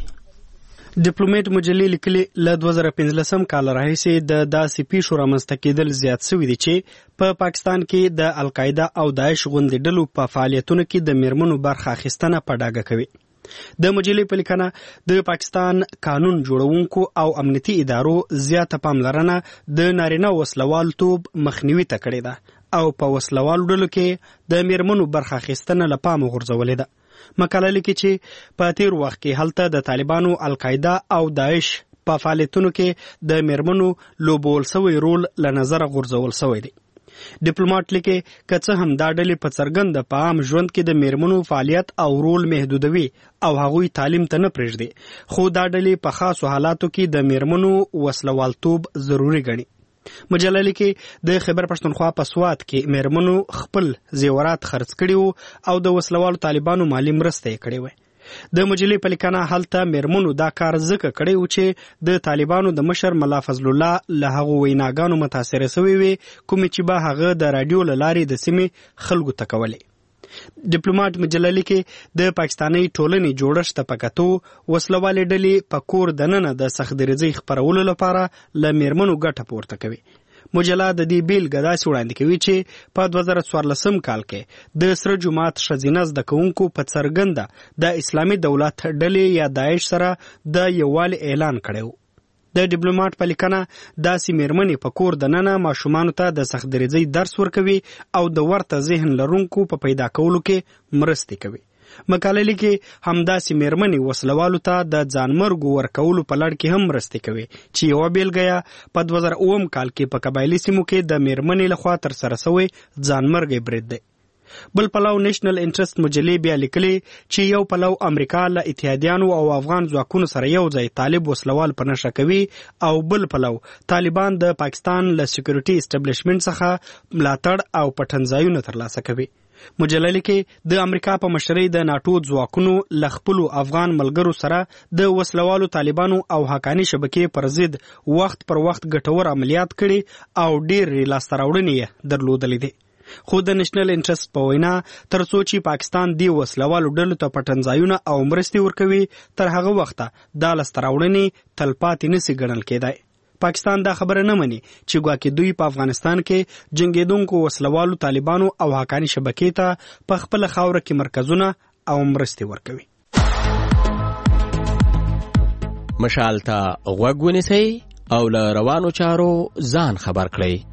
Speaker 12: ډیپلوماټ مجلې لیکلي له دوه زره پنځلسم کال راهیسې د داسې پیښو رامنځته کېدل زیات شوي دي چې په پا پاکستان کې د القاعده او داعش غوندې ډلو په فعالیتونو کې د میرمنو برخه اخیستنه په ډاګه کوي. د مجلې په لیکنه د پاکستان قانون جوړونکو او امنیتي ادارو زیاته پاملرنه د نارینه وسلوالتوب مخنیوي ته کړې ده او په وسلوالو ډلو کې د میرمنو برخه اخیستنه له پامه غورځولې ده. مقاله لیکي چې په تیر وخت کې هلته د طالبانو القاعده او داعش په فعالیتونو کې د میرمنو لوبول سوی رول له نظره غورځول سوی دی. ډیپلوماټ لیکي که څه هم دا ډلې په څرګنده په عام ژوند کې د میرمنو فعالیت او رول محدودوي او هغوی تعلیم ته نه پرېږدي خو دا ډلې په خاصو حالاتو کې د میرمنو وسلوالتوب ضروري ګڼي. مجله لیکي د خیبر پښتونخوا په سوات کې میرمنو خپل زیورات خرڅ کړي او د وسلوالو طالبانو مالی مرسته یې کړې وه. د مجلې په لیکنه هلته میرمنو دا کار ځکه کړی و چې د طالبانو د مشر ملا فضل الله له هغو ویناګانو متاثره سوي وي کومې چې به هغه د راډیو له لارې د سیمې خلکو ته کولې. ډیپلوماټ مجله لیکي د پاکستاني ټولنې جوړښت ته په کتو وسلوالې ډلې په کور دننه د سختدریځۍ خپرولو لپاره له میرمنو ګټه پورته کوي. مجله د دې بیلګه داسې وړاندې کوي چې په دوه زره څوارلسم کال کې د سره جومات ښځینه زده کوونکو په څرګنده د اسلامي دولت ډلې یا داعش سره د یووالي اعلان کړی و. د ډیپلوماټ په لیکنه داسې میرمنې په کور دننه ماشومانو ته د سختدریځۍ درس ورکوي او د ورته ذهن لرونکو په پیدا کولو کې مرستې کوي. مقاله لیکي همداسې میرمنې وسلوالو ته د ځانمرګو ورکولو په لړ کې هم مرستې کوي چې یوه بیلګه یې په دوه زره اووم کال کې په قبایلي سیمو کې د میرمنې لخوا ترسره شوی ځانمرګی برید دی. بل پلو نېشنل انټرست مجلې بیا لیکلي چې یو پلو امریکا له اتحادیانو او افغان ځواکونو سره یو ځای طالب وسلوال په نښه کوي او بل پلو طالبان د پاکستان له سکیورټي اسټابلیشمنټ څخه ملاتړ او پټنځایونه ترلاسه کوي. مجله لیکي د امریکا په مشرۍ د ناټو ځواکونو له خپلو افغان ملګرو سره د وسلوالو طالبانو او حقاني شبکې پر ضد وخت پر وخت ګټور عملیات کړي او ډېرې لاسته راوړنې یې درلودلې دي. خو د نېشنل انټرست په وینا تر څو چې پاکستان دی وسلوالو ډلو ته پټنځایونه او مرستې ورکوي تر هغه وخته دا لاسته راوړنې تلپاتې نسي ګڼل کېدای. پاکستان دا خبره نه مني چې ګواکې دوی په افغانستان کې جنګېدونکو وسلوالو طالبانو او حقاني شبکې ته په خپله خاوره کې مرکزونه او مرستې ورکوي.
Speaker 13: مشال ته غوږ ونیسئ او له روانو چارو ځان خبر کړئ.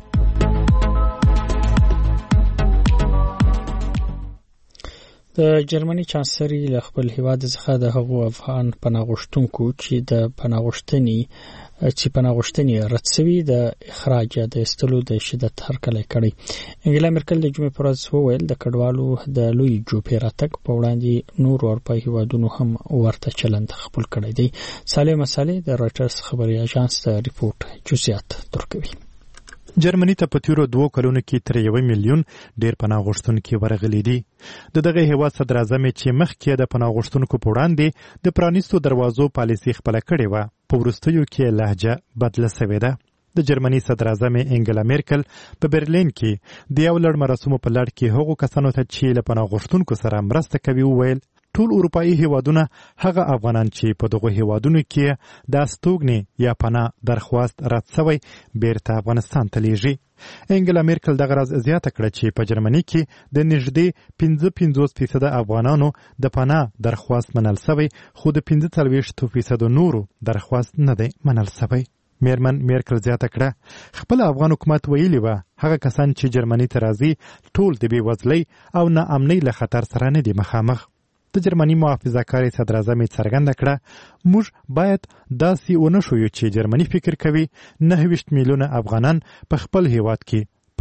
Speaker 1: د جرمني چانسلري له خپل هیواد څخه د هغو افغان پناه غوښتونکو چې د پناه غوښتنې چې پناه غوښتنې رد شوي د اخراج یا د ایستلو د شدت هرکلی کړی. انګلا مرکل د جمعې پر ورځ وویل د کډوالو د لوی جوپې راتګ په وړاندې نور اروپایي هیوادونو هم ورته چلند خپل کړی دی. صالح مسالې د رویټرز خبري اژانس د ریپورت جزئیات درکوي.
Speaker 14: جرمني ته په تیرو دوو کلونو کې تر یو میلیون ډیر پناه غوښتونکي ورغلي دي. د دغه هیواد صدر اعظم چې مخکې د پناه غوښتونکو په وړاندې د پرانیستو دروازو پالیسي خپله کړې وه په وروستیو کې لهجه بدله سوې ده. د جرمني صدر اعظم انګلا میرکل په برلین کې د یو لړ مراسمو په لړ کې هغو کسانو ته چې له پناه غوښتونکو سره مرسته کوي وویل ټول اروپایي هیوادونه هغه افغانان چې په دغو هیوادونو کې د استوګنې یا پناه درخواست رد شوی بیرته افغانستان ته لیږي. انګلا میرکل دغه راز زیاته کړه چې په جرمني کې د نږدې پنځه پنځوس فیصده افغانانو د پناه درخواست منل شوی خو د پنځه څلوېښت فیصده نورو درخواست نه دی منل شوی. میرمن میرکل زیاته کړه خپل افغان حکومت ویلي وه هغه کسان چې جرمني ته راځي ټول د بېوزلۍ او ناامنۍ له خطر سره نه دي مخامخ. د جرمني محافظه کاري صدر اعظم یې څرګنده کړه موږ باید داسې ونه شویو چې جرمني فکر کوي نهه ویشت میلیونه افغانان په خپل هیواد کې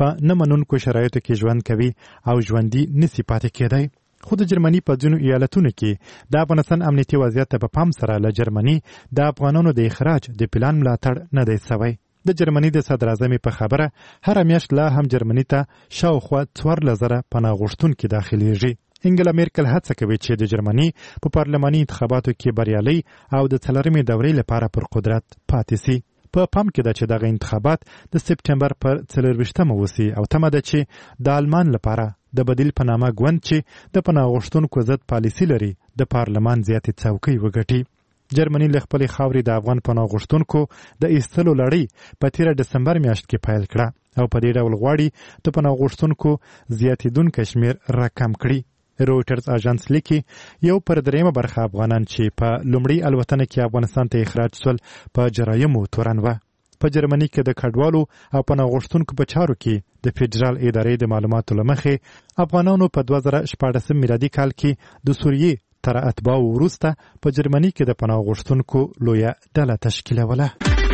Speaker 14: په نه منونکو شرایطو کې ژوند کوي او ژوندي نسی پاتې کېدی. خو د جرمني په ځینو ایالتونو کې د افغانستان امنیتي وضعیت ته په پام سره له جرمني د افغانانو د اخراج د پلان ملاتړ نه دی سوی. د جرمني د صدراعظم په خبره هر میاشت لا هم جرمني ته شاوخوا څوارلس زره پناه غوښتونکي داخليږي. انګلا میرکل هڅه کوي چې د جرمني په پارلماني انتخاباتو کې بریالي او د څلورمې دورې لپاره پر قدرت پاتې سي. په پام کې ده چې دغه انتخابات د سپټمبر پر څلرویشتمه وسي او تمه ده چې د آلمان لپاره د بدیل په نامه ګوند چې د پناه غوښتونکو ضد پالیسي لري د پارلمان زیاتې څوکۍ وګټي. جرمني له خپلې خاورې د افغان پناه غوښتونکو د ایستلو لړۍ په تیره ډسمبر میاشت کې پیل کړه او په دې ډول غواړي د پناه غوښتونکو زیاتېدونکی شمېر راکم کړي. رویټرز اژانس لیکي یو پر دریمه برخه افغانان چې په لومړۍ الوتنه کې افغانستان ته اخراج شول په جرایمو تورن وه. په جرمني کې د کډوالو او پناه غوښتونکو په چارو کې د فدرال ادارې د معلوماتو له مخې افغانانو په دوه زره شپاړسم میلادي کال کې د سوریې تر اتباعو وروسته په جرمني کې د پناه غوښتونکو لویه ډله تشکیلوله.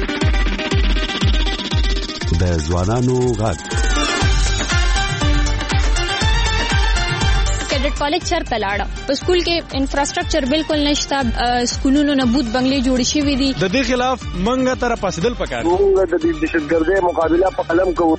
Speaker 21: د ځوانانو غږ
Speaker 4: کیډټ کالج چرته لاړه. په سکول کې انفراستراکچر بالکل نشته، سکولونو نه بوت بنگلې جوړې شوې دي.
Speaker 9: د دې خلاف منګه تر پاسدل پکار.
Speaker 15: موږ د دهشتګردۍ مقابله په قلم کوو.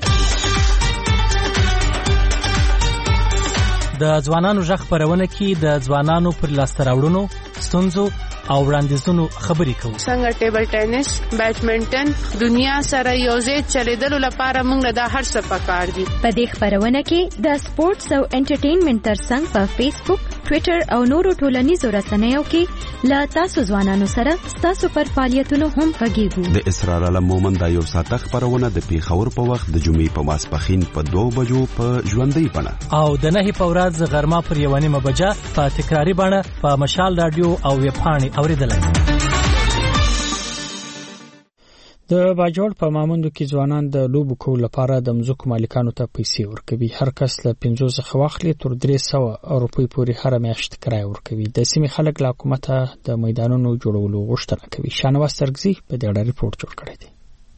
Speaker 16: د ځوانانو غږ خپرونه کې د ځوانانو پر لاسته راوړنو، ستونزو او وړاندیزونو خبرې کوو.
Speaker 17: څنګه ټیبل ټینس، بیډمنټن دنیا سره یوځای چلیدلو لپاره موږ دا هر څه پکار دي.
Speaker 18: په دې خبرونه کې د سپورتس او انټرټینمنټ ترڅنګ په فیسبوک، ټویټر او نورو ټولنیزو رسنیو کې له تاسو ځوانانو سره تاسو پر فعالیتونو هم غږیږو.
Speaker 21: د اسرار علم مومن دا یو ساعته خبرونه د پیښور په وخت د جمعې په ماسپښین په دوه بجو په ژوندۍ بڼه
Speaker 16: او د نهې په ورځ غرمه پر یوه نیمه بجه په تکراري بڼه په مشال رادیو او ویب پاڼې اوریدلای.
Speaker 1: د باجوړ په ماموندو کې ځوانان د لوبو کولو لپاره د مځکو مالکانو ته پیسې ورکوي. هر کس له پنځوس څخه واخلي تر درې سوه روپۍ پورې هر میاشت کرایه ورکوي. د سیمې خلک له حکومته د میدانونو جوړولو غوښتنه کوي. شانواز ترګزي په دې اړه ریپورت جوړ کړی دی.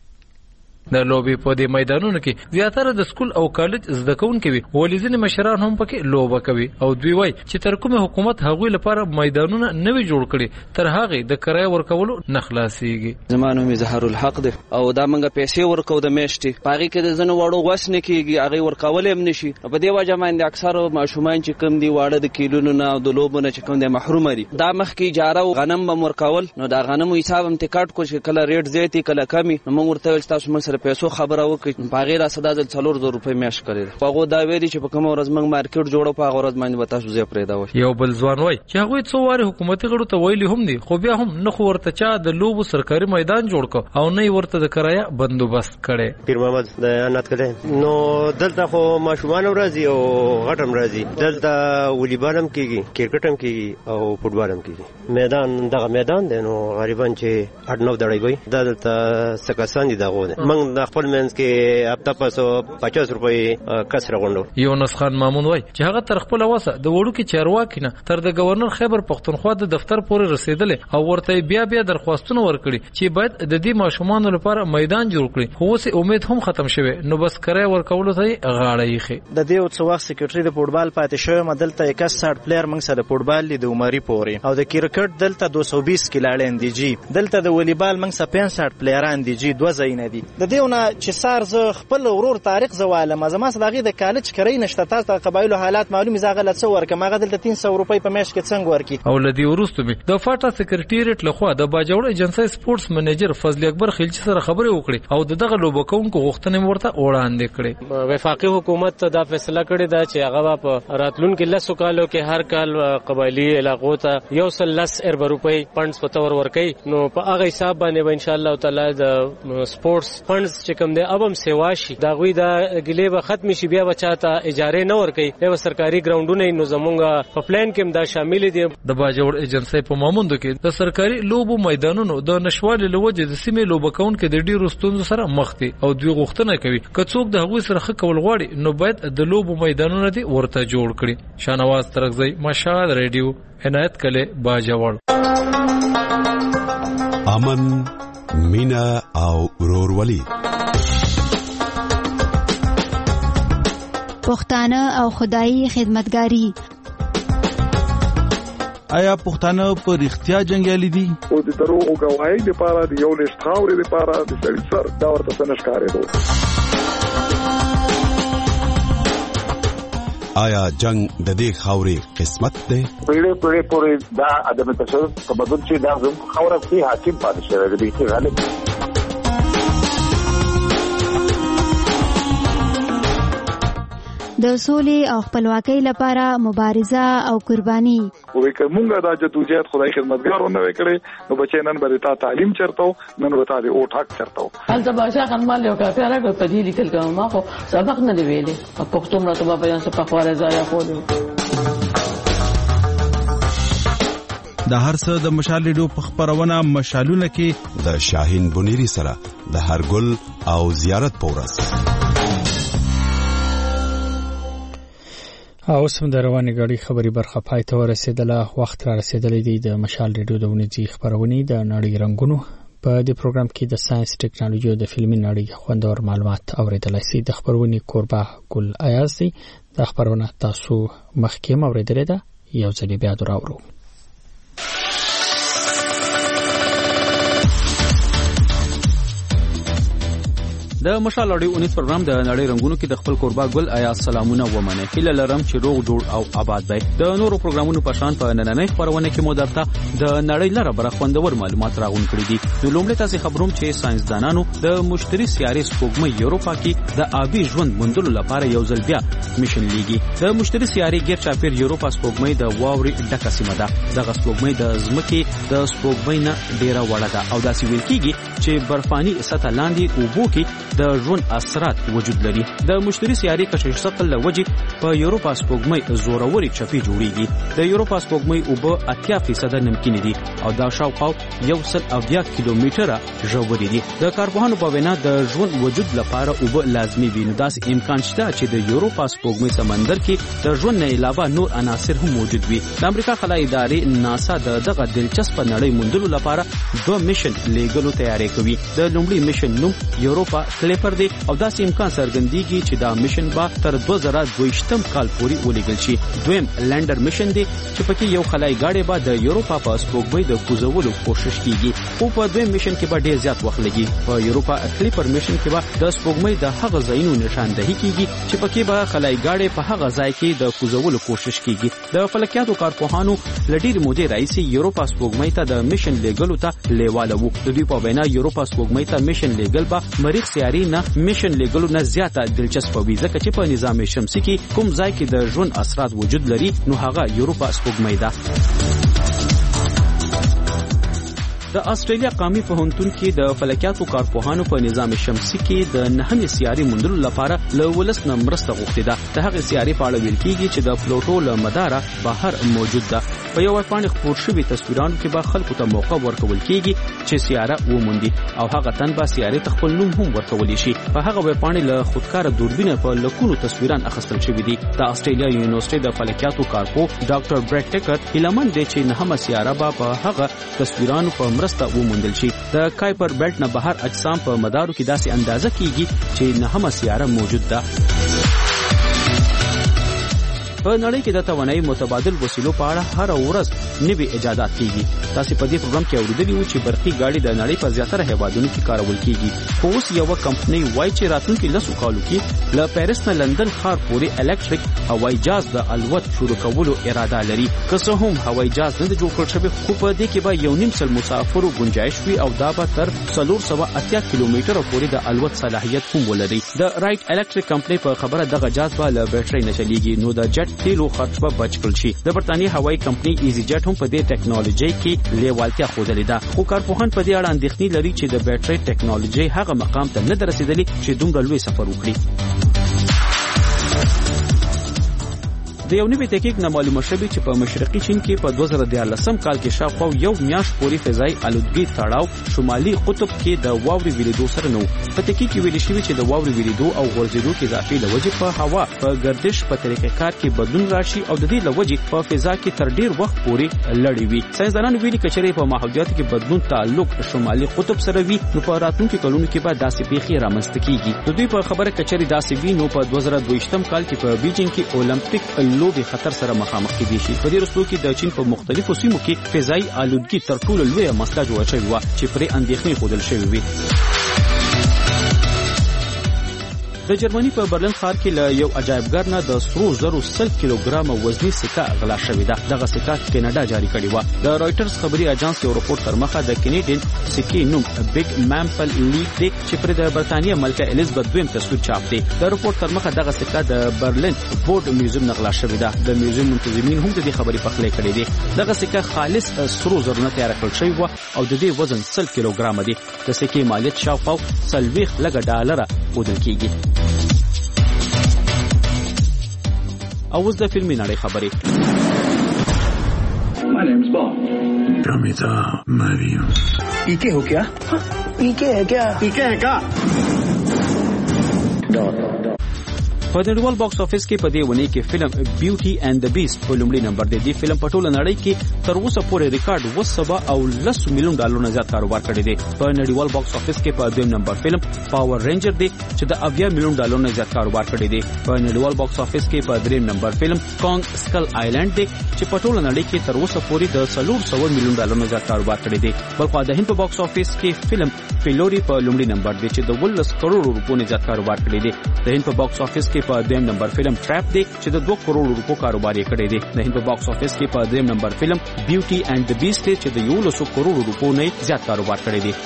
Speaker 20: د لوبي په دې میدانونو کې زیاتره د سکول او کالج زده کوونکي وي، ولې ځینې مشران هم پکې لوبه کوي او دوی وایي چې تر کومه حکومت هغوی لپاره میدانونه نه وي جوړ کړي تر هغه د کرایه ورکولو نه خلاصيږي.
Speaker 27: زمانو می زهر الحق ده او دا منګه پیسې ورکو د میشتي پاغي کې د زنه وړو غوس نه کیږي، هغه ورکول هم نشي. په دې وجه باندې اکثر ماشومان چې کم دي واړه د کیلونو نه او د لوبو نه چې کم دي محروم دي. دا مخ کې اجاره او غنم به ورکول، نو دا غنمو حساب هم ټیکټ کو چې کله ریټ زیاتی کله کمی، نو موږ ورته تاسو موږ سره پیسو خبره وکړي په غیر اساس د څلور زره روپۍ میاش کړي. هغه دا ویلي چې په کوم ورځ موږ مارکیټ جوړو په هغه ورځ باندې به تاسو زه پرې دا وای.
Speaker 20: یو بل ځوان وای چې هغه څو واره حکومتي غړو ته ویلي هم دي، خو بیا هم نه خو ورته چا د لوبو سرکاري میدان جوړ کو او نه ورته د کرایه بندوبست کړي.
Speaker 28: پیر محمد د انات کړي نو دلته خو ماشومان ورځي او غټم راځي، دلته والیبال هم کیږي، کرکټ هم کیږي او فوټبال هم کیږي. میدان دغه میدان دی نو غریبان چې اټ نو دړای وي دلته سکاسان دي دغه موږ د خپل منځ کې هفته پسو پچاس روپۍ کسره غونډو.
Speaker 20: یونس خان مامون وای چې هغه تر خپل واسه د وړو کې چارواکي نه تر د گورنر خیبر پختونخوا د دفتر پورې رسیدل او ورته بیا بیا درخواستونه ورکړي چې باید د دې ماشومان لپاره میدان جوړ کړي. خو اوس امید هم ختم شوه، نو بس کرای ورکول ته غاړه یې.
Speaker 29: د دې او څو وخت سکرټری د فوټبال پاتې شوی مدلته اکساठ پلیئر موږ سره فوټبال لید عمرې پوري او د کرکټ دلته دوه سوه بیس کلاړین دي جی، دلته د والیبال موږ سره پنځه پلیئران دي جی، دوه ځایونه دي. د دېونه چې سار زه خپل ورور تاریخ زواله مزما صداغي د کالج کرای نشته، تاسو د قبایلو حالات معلومي زغه لڅ ورکه ماغه دلته تین سوه روپۍ په میاشت کې څنګه ورکی.
Speaker 20: او لدی ورستو به د فاټا سکرټریټ لخوا د باجوړ ایجنسی سپورتس منیجر فضل اکبر خلچی سره خبرې وکړي او دغه لوبکونکو غوښتنې ورته وړاندې کړي.
Speaker 30: وفاقي حکومت دا فیصله کړې ده چې هغه په راتلونکو لسو کالو کې هر کال قبایلی علاقو ته یو سل لس ارب روپۍ فندز په تور ورکي، نو په هغه حساب باندې ان شاء الله تعالی د سپورتس فندز چې کوم دی ابم سیوا شي دا غوي دا ګلې به ختم شي، بیا بچاته اجاره نه ورکي، به سرکاري ګراوندونه نو زمونږه په پلان کې دا شامل دي.
Speaker 20: د باجوړ ایجنسی په ماموندو کې د سرکاري لوبو میدانونو د نشوالي لوجه د سیمې لوبکون کې د ډیرو ستونزو سره مخ دي او دوی غوښتنه کوي که څوک د هغوی سره ښه کول غواړي نو باید د لوبو میدانونه دي ورته جوړ کړي. شانواز ترګزی، مشال ریډیو، عنایت کله باجوړ.
Speaker 21: امن، مینا او ورورولي
Speaker 11: پښتانه او خدایي خدمتګاری.
Speaker 9: آیا پښتانه په رښتیا جنگیالي دي؟
Speaker 3: او د دروغو گواهی لپاره د یو لیست خاورې لپاره د سړي سر دا ورته څه نه ښکارېدو.
Speaker 21: آیا جنگ د دې خاورې قسمت دی؟
Speaker 15: پیړې پیړې پورې دا عدم تشدد په بدل چې دا زموږ خاوره کې حاکم پاتې شوی دی چې غالب.
Speaker 11: د سولې او خپلواکۍ لپاره مبارزه او قرباني.
Speaker 3: وې کومه دا جدوجہد خدای خدمتګار ونه وکړي نو بچي نن به تا تعلیم چرته نن به تا د اوټ حق چرته.
Speaker 5: هلته باشا خنمال یو کافي راغله په دې لیکل کوم ما خو سبق نه دی ویلې په پښتو مرته په بیان څخه په خواره ځای خولې.
Speaker 9: د هر څه د مشال ریډیو په خبرونه مشالونه کې
Speaker 21: د شاهین بنيري سره د هرګل او زیارت پورس.
Speaker 1: اوس هم د روانې غړي خبري برخه پای ته ورسېدله. وخت را رسېدلی دی د مشال ریډیو د ونځي خبرونه د نړۍ رنگونو په دې پروګرام کې د ساينس ټیکنالوژي او د فلمي نړۍ خوندور معلومات اوریدلای شئ. د خبرونه کوربه ګل ایاز دی. د خبرونه تاسو مخکې اوریدلې ده یو ځل بیا دراوړو.
Speaker 6: د مشال اړیو اونیس پروګرام د نړۍ رنگونو کې د خپل کوربه ګل آیا سلامونه ومنه. هیله لرم چې روغ جوړ او آباد وي. د نورو پروګرامونو په شان په نننۍ خبرونه کې مو درته د نړۍ لره بر خوندور معلومات راغون کړی دي. نو لومړی تاسو خبروم چې ساينسدانانو د مشتري سیارې سپوږمۍ یوروپا کې د آبي ژوند موندلو لپاره یو ځل بیا میشن لیږي. د مشتري سیارې غیر چاپیر یوروپا سپوږمۍ د واوري ډکه سیمه ده. دغه سپوږمۍ د ځمکې د سپوږمۍ نه ډیره وړه ده او داسې ویل کېږي چې برفاني سطح لاندې اوبو کې د ژوند اثرات وجود لري. د مشتري سیارې کشش ثقل لوجې په یوروپا سپوږمۍ زوروري چپی جوړیږي. د یوروپا سپوږمۍ اوبه اتیا فیصد نمکینې دي او دا شاوخوا یو سل اویا کیلومتره ژورې دي. د کارپوهانو په وینا د ژوند وجود لپاره اوبه لازمي وي. نو داسې امکان شته چې د یوروپا سپوږمۍ سمندر کې د ژوند نه علاوه نور عناصر هم موجود وي. د امریکا خلایي ادارې ناسا د دغه دلچسپ نړۍ موندلو لپاره دوه میشن لیږلو تیاری کوي. د لومړي میشن نوم یوروپا کلیپر دی او داسې امکان څرګندېږي چې دا میشن به تر دوه زره دویشتم کال پورې ولېږل شي. دویم لینډر میشن دی چې پکې یو خلایي ګاډی به د یوروپا په سپوږمۍ د کوزولو کوشش کیږي. خو په دویم میشن کې به ډېر زیات وخت لګي. په یوروپا کلیپر میشن کې به د سپوږمۍ د هغه ځایونو نشاندهي کیږي چې پکې به خلایي ګاډی په هغه ځای کې د کوزولو کوشش کیږي. د فلکیاتو کارپوهانو لډیر مودې راځي یوروپا سپوږمۍ ته د میشن لیږلو ته لیواله وو. د دوی په وینا یوروپا سپوږمۍ ته میشن لیږل به مریخ سیارې نه میشن لیږلو نه زیاته دلچسپه وي ځکه چې په نظام شمسي کې کوم ځای کې د ژوند اثرات وجود لري نو هغه یوروپا سپوږمۍ ده. د استرالیا قومي پوهنتون کې د فلکیاتو کارپوهانو په نظام شمسي کې د نهمې سیارې موندلو لپاره له ولس نه مرسته غوښتې ده. د هغې سیارې په اړه ویل کېږي چې د پلوټو له مداره بهر موجود ده. په یو ویبپاڼې خپور شوي تصویرانو کې به خلکو ته موقع ورکول کېږي چې سیاره وموندي او هغه تن به سیارې ته خپل نوم هم ورکولی شي. په هغه ویبپاڼې له خودکاره دوربینه په لکونو تصویران اخیستل شوي دي. د استرالیا یونیورسيټي د فلکیاتو کارپو ډاکټر برټ ټیکر هیلمن دی چې نهمه سیاره به په هغه تصویرانو په مرسته وموندل شي. د کایپر بیلټ نه بهر اجسام په مدارو کې داسې اندازه کیږي چې نهمه سیاره موجود ده. په نړۍ کې د توانایي متبادل وسیلو په اړه هر ورځ نوي ایجادات کیږي. تاسو په دې پروګرام کې اوریدلی وو چې برقي ګاډي د نړۍ په زیاتره هیوادونو کې کارول کیږي. خو اوس یو کمپنۍ وایي چې راتلونکي لسو کالو کې له پیرس نه لندن ښار پورې الکتریک هوایي جهاز د الوت شروع کولو اراده لري. که څه هم هوایي جهاز نه جوړ کړل شوی خو په دې کې به یو نیم سل مسافرو گنجائش وي او دا به تر څلور سوه اتیا کیلومتره پورې د الوت صلاحیت هم ولري. د رائټ الکتریک کمپنۍ په خبره دغه جهاز به له بیټرۍ نه چلیږي نو د جټ تیلو خرچ به بچ کړل شي. د برتانیې هوایي کمپنۍ ایزي جټ هم په دې ټیکنالوژي کې لیوالتیا ښودلې ده. خو کارپوهان په دې اړه اندېښنې لري چې د بیټرۍ ټیکنالوژي هغه مقام ته نه رسیدلې چې دومره لوی سفر وکړي. د یو نوي تحقیق نه معلومه شوې چې په مشرقي چین کې په دوه زره دیارلسم کال کې شاوخوا یو میاشت پورې فضایي الودګي تړاو شمالي قطب کې د واورې ویلیدو سره نه و. په تحقیق کې ویل شوی چې د واورې ویلیدو او غورځېدو کې اضافي لوجې په هوا په گردش په طریقې کار کې بدلون راشي او د دې لوجې په فضا کې تر ډیر وخت پورې لړې وي. ساينسدانان ویلي کچري په ماحولیات کې بدلون تعلق شمالي قطب سره وي نو په راتلونکي کلونو کې به داسې پیښې رامنځته کیږي. د دوی په خبره کچري داسې وي نو په دوه زره دوهشتم کال کې په بیجینګ کې اولمپیک لوبې خطر سره مخامخ کېدي شي. په دې وروستو کې د چین په مختلفو سیمو کې فضایي الودګي تر ټولو لویه مسله جوړه شوې وه چې پرې اندېښنې ښودل شوې وي. د جرمني په برلین ښار کې له یو عجایبګر نه د سرو زرو سل کیلوګرام وزني سکه غلا شوې ده. دغه سکه کینیډا جاری کړې وه. د رایټرز خبري اژانس یو راپور تر مخه د کینیډین سکې نوم بیگ مامپل لیک دی چې پر د برتانیې ملکه الیزابت دویم تصویر چاپ دی. د راپور تر مخه دغه سکه د برلین بورډ میوزیم نه غلا شوې ده. د میوزیم منتظمین هم د دې خبرې پخلی کړې دي. دغه سکه خالص سرو زرو نه تیار کړل شوی و او د دې وزن سل کیلوګرام دی. د سکې مالیت شاوخوا څلوېښت لکه ډالره ښودل کیږي. او اوس د فلمي نړۍ خبرې.
Speaker 2: My name is Bob. Ramita Mario. ¿Y qué ho kya? ¿Y qué है क्या? ¿Y qué है क्या?
Speaker 6: په نړیوال باکس افیس کې په دې ونی کې فلم بیوټي اینڈ د بیسټ په لومړي نمبر دی. دی فلم په ټوله نړۍ کې تر اوسه پورې ریکارډ وسبا او لس میلیون ډالر نه زیات کاروبار کړی دی. په نړیوال باکس افیس کې په دویم نمبر فلم پاور رینجر دی چې د اویا میلیون ډالر نه زیات کاروبار کړی دی. په نړیوال باکس افیس کې په دریم نمبر فلم کانګ سکل آیلند دی چې په ټوله نړۍ کې تر اوسه پورې د څلور سوه میلیون ډالر نه زیات کاروبار کړی دی. بلخو د هند په باکس افیس کې فلم فیلوري په لومړي نمبر دی چې د ولس کروڑ روپو نه زیات کاروبار کړی دی. د هند په باکس افیس کې په دویم نمبر فلم ټریپ دی چې د دوه کروڑ روپو کاروبار یې کړی دی. د هند په باکس افیس کې په دریم نمبر فلم بیوټي اینڈ د بیسټ دی چې د یولسو کروڑ روپو نه زیات کاروبار کړی دی.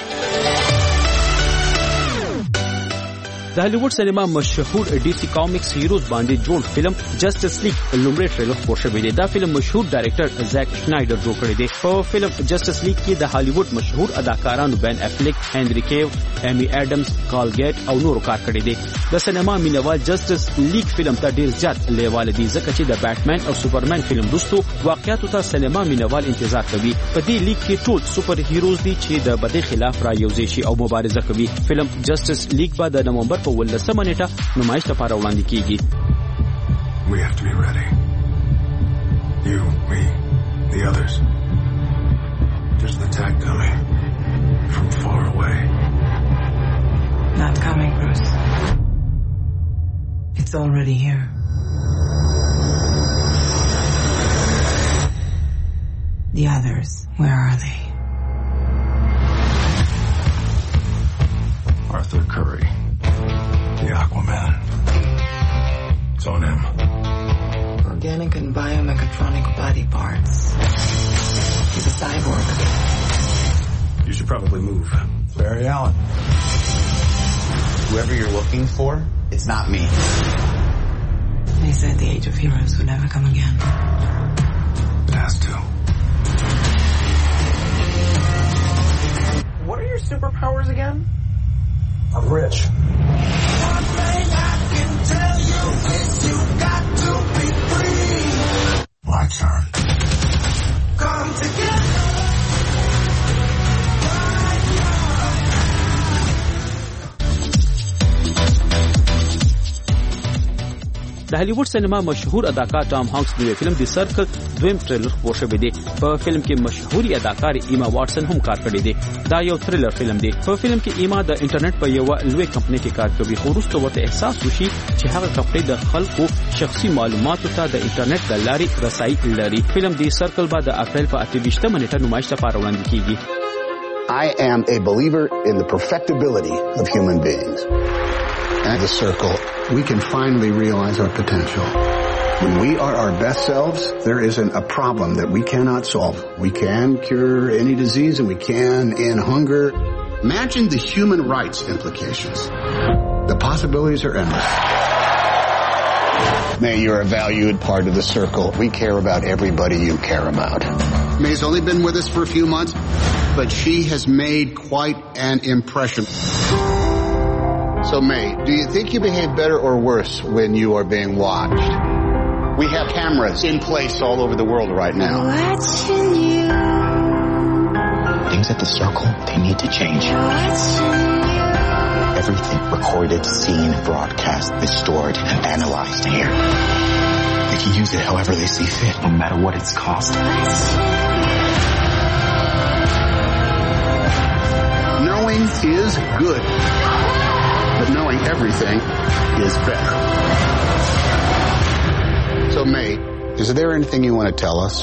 Speaker 6: د هالیوډ سینما مشهور ډي سي کامیکس هیروز باندې جوړ فلم جسټس لیگ لومړی ټریلر خپور شوی دی. دا فلم مشهور ډایرکټر زاک شنایډر جوړ کړی دی. په فلم جسټس لیگ کې د هالیوډ مشهور اداکارانو بین افلیک، هنری کیو، ایمی اډمز، کارل ګیټ او نورو کار کړی دی. د سینما مینوال جسټس لیگ فلم ته ډیر زیات لیوال دي ځکه چې د بیټمن او سوپرمن فلم وروسته واقعیتو ته سینما مینوال انتظار کوي. په دې لیگ کې ټول سوپر هیروز دي چې د بدۍ خلاف را یوځای شي او مبارزه کوي. فلم جسټس لیگ به د نومبر په ولسمه نیټه نمایش لپاره وړاندې کیږي.
Speaker 2: We have to be ready. You, me, the others. There's an attack coming from far away.
Speaker 7: Not coming, Bruce. It's already here. The others, where are they?
Speaker 2: Arthur Curry. The Aquaman. It's on him.
Speaker 7: Organic and biomechatronic body parts. He's a cyborg.
Speaker 2: You should probably move.
Speaker 8: Barry Allen. Whoever you're looking for, it's not me.
Speaker 7: They said the age of heroes would never come again.
Speaker 2: It has to.
Speaker 8: What are your superpowers again?
Speaker 2: I'm rich.
Speaker 7: One thing I can tell you is you got to be free.
Speaker 2: My turn.
Speaker 7: Come together.
Speaker 6: د هالیوډ سینما مشهور اداکار ټام هانکس د فلم دی سرکل دویم ټریلر خپور شوی دی. په فلم کې مشهوري اداکار ایما واټسن هم کار کړی دی. دا یو تھرلر فلم دی. په فلم کې ایما د انټرنیټ په یو لوی کمپنۍ کې کار کوي خو وروسته ورته احساس وشي چې هغه کمپنۍ د خلکو شخصي معلوماتو ته د انټرنیټ د لارې رسایي لري. فلم دی سرکل به د اپریل په اته ویشتمه نیټه نمایش لپاره وړاندې کیږي.
Speaker 10: I am a believer in the perfectibility of human beings. At the Circle, we can finally realize our potential. When we are our best selves, there isn't a problem that we cannot solve. We can cure any disease and we can end hunger. Imagine the human rights implications. The possibilities are endless. May, you're a valued part of the Circle. We care about everybody you care about. May's only been with us for a few months, but she has made quite an impression. So, May, do you think you behave better or worse when you are being watched? We have cameras in place all over the world right now.
Speaker 7: Watching you.
Speaker 8: Things at the circle, they need to change. Everything recorded, seen, broadcast is stored and analyzed here. They can use it however they see fit, no matter what its cost.
Speaker 10: Knowing is good, but knowing everything is better. So, May, is there anything you want to tell us?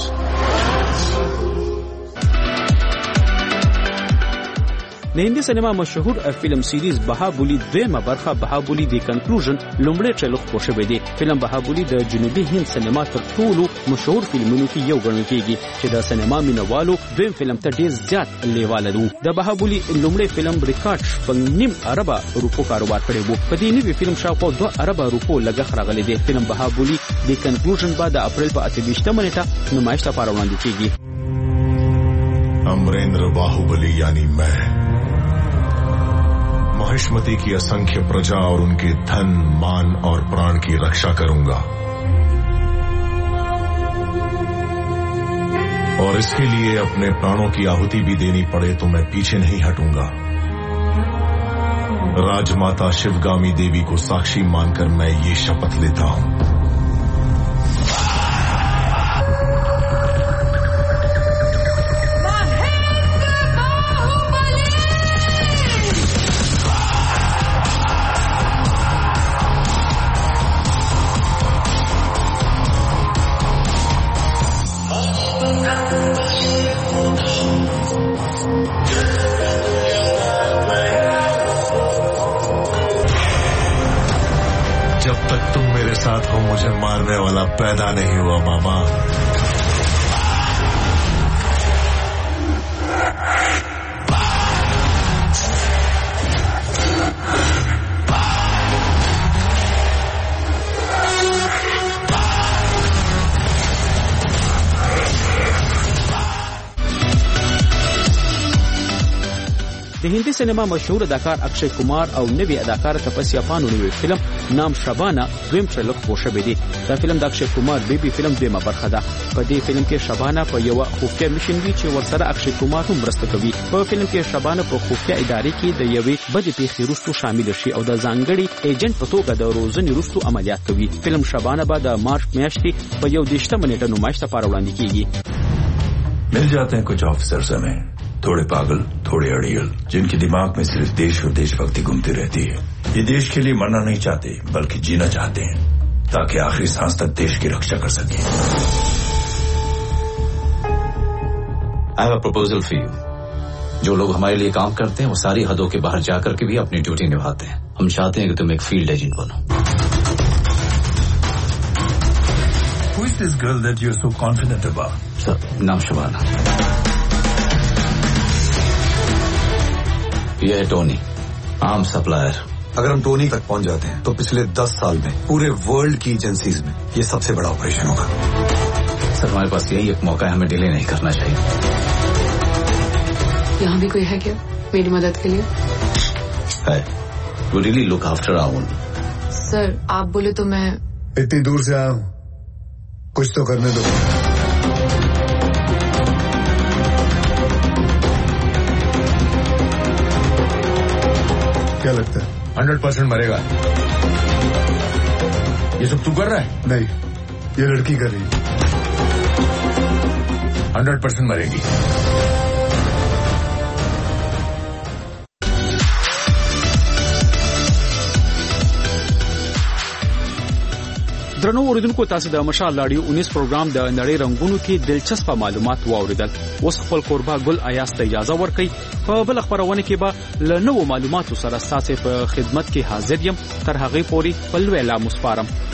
Speaker 6: د هندي سینما مشهور فلم سیریز بهابولی دویمه برخه بهابولی دی کنکلوژن لومړی ټریلر خپور شوی دی. فلم بهابولی د جنوبي هند سینما تر ټولو مشهور فلمونو کې یو ګڼل کېږي چې د سینما مینوالو دویم فلم ته ډیر زیات لیواله دی. د بهابولی لومړی فلم ریکارډ په نیم اربه روپو کاروبار کړی وو. په دې نوي فلم شاوخوا دوه اربه روپو لګښت راغلی دی. فلم بهابولی دی کنکلوژن بعد د اپریل په اته ویشتمه نیټه نمایش لپاره وړاندې کېږي.
Speaker 2: अमरेंद्र बाहुबली यानी मैं महिष्मति की असंख्य प्रजा और उनके धन, मान और प्राण की रक्षा करूंगा और इसके लिए अपने प्राणों की आहुति भी देनी पड़े तो मैं पीछे नहीं हटूंगा. राजमाता शिवगामी देवी को साक्षी मानकर मैं ये शपथ लेता हूं. जब तक तुम मेरे साथ हो मुझे मारने वाला पैदा नहीं हुआ मामा.
Speaker 6: د هندي سینما مشهور اداکار اکشي کمار او نوی اداکار تپسیا پانو نوی فلم نام شبانه دویم ټریلر خپور شوی دی. دا فلم د اکشي کمار بیبي فلم دیمه برخه ده. په دې فلم کې شبانه په یو خفیه میشن وی چې ورسره اکشي کمار هم مرسته کوي. په فلم کې شبانه په خفیه ادارې کې د یوې بدې پیښې وروسته شامل شي او د ځانګړي ایجنټ په توګه د روزنې وروسته عملیات کوي. فلم شبانه به د مارچ میاشتې په یو دیشتمه نیټه نمایش لپاره وړاندې کیږي.
Speaker 4: मिल जाते हैं कुछ ऑफिसर्स हमें, थोड़े पागल, थोड़े अड़ियल, जिनके दिमाग में सिर्फ देश और देशभक्ति घूमती रहती है. ये देश के लिए मरना नहीं चाहते बल्कि जीना चाहते हैं ताकि आखिरी सांस तक देश की रक्षा कर सके.
Speaker 12: I have a proposal for you. जो लोग हमारे लिए काम करते हैं वो सारी हदों के बाहर जाकर के भी अपनी ड्यूटी निभाते हैं. हम चाहते हैं कि तुम एक फील्ड एजेंट बनो.
Speaker 4: Who is this girl that you're so confident about?
Speaker 12: Sir, नाम शबाना. ये है टोनी, आर्म सप्लायर.
Speaker 13: अगर हम टोनी तक पहुंच जाते हैं तो पिछले दस साल में पूरे वर्ल्ड की एजेंसीज में ये सबसे बड़ा ऑपरेशन होगा.
Speaker 12: सर हमारे पास यही एक मौका है, हमें डिले नहीं करना चाहिए.
Speaker 17: यहाँ भी कोई है क्या मेरी मदद के लिए?
Speaker 12: है. We really look after our own.
Speaker 17: Sir आप बोले तो मैं
Speaker 2: इतनी दूर से आया हूँ, कुछ तो करने दो. क्या लगता है?
Speaker 4: हंड्रेड परसेंट मरेगा. ये सब तू कर रहा है?
Speaker 2: नहीं, ये लड़की कर रही है.
Speaker 4: हंड्रेड परसेंट मरेगी.
Speaker 6: درنو اوریدونکو تاسو د مشال رادیو انیس پروګرام د نړۍ رنگونو کې دلچسپ معلومات واوریدل. اوس خپل قربا ګل ایاس ته اجازه ورکړئ. په بل خبرونه کې به له نوو معلوماتو سره تاسو په خدمت کې حاضر یم. تر هغه پورې خپل ویلا مسپارم.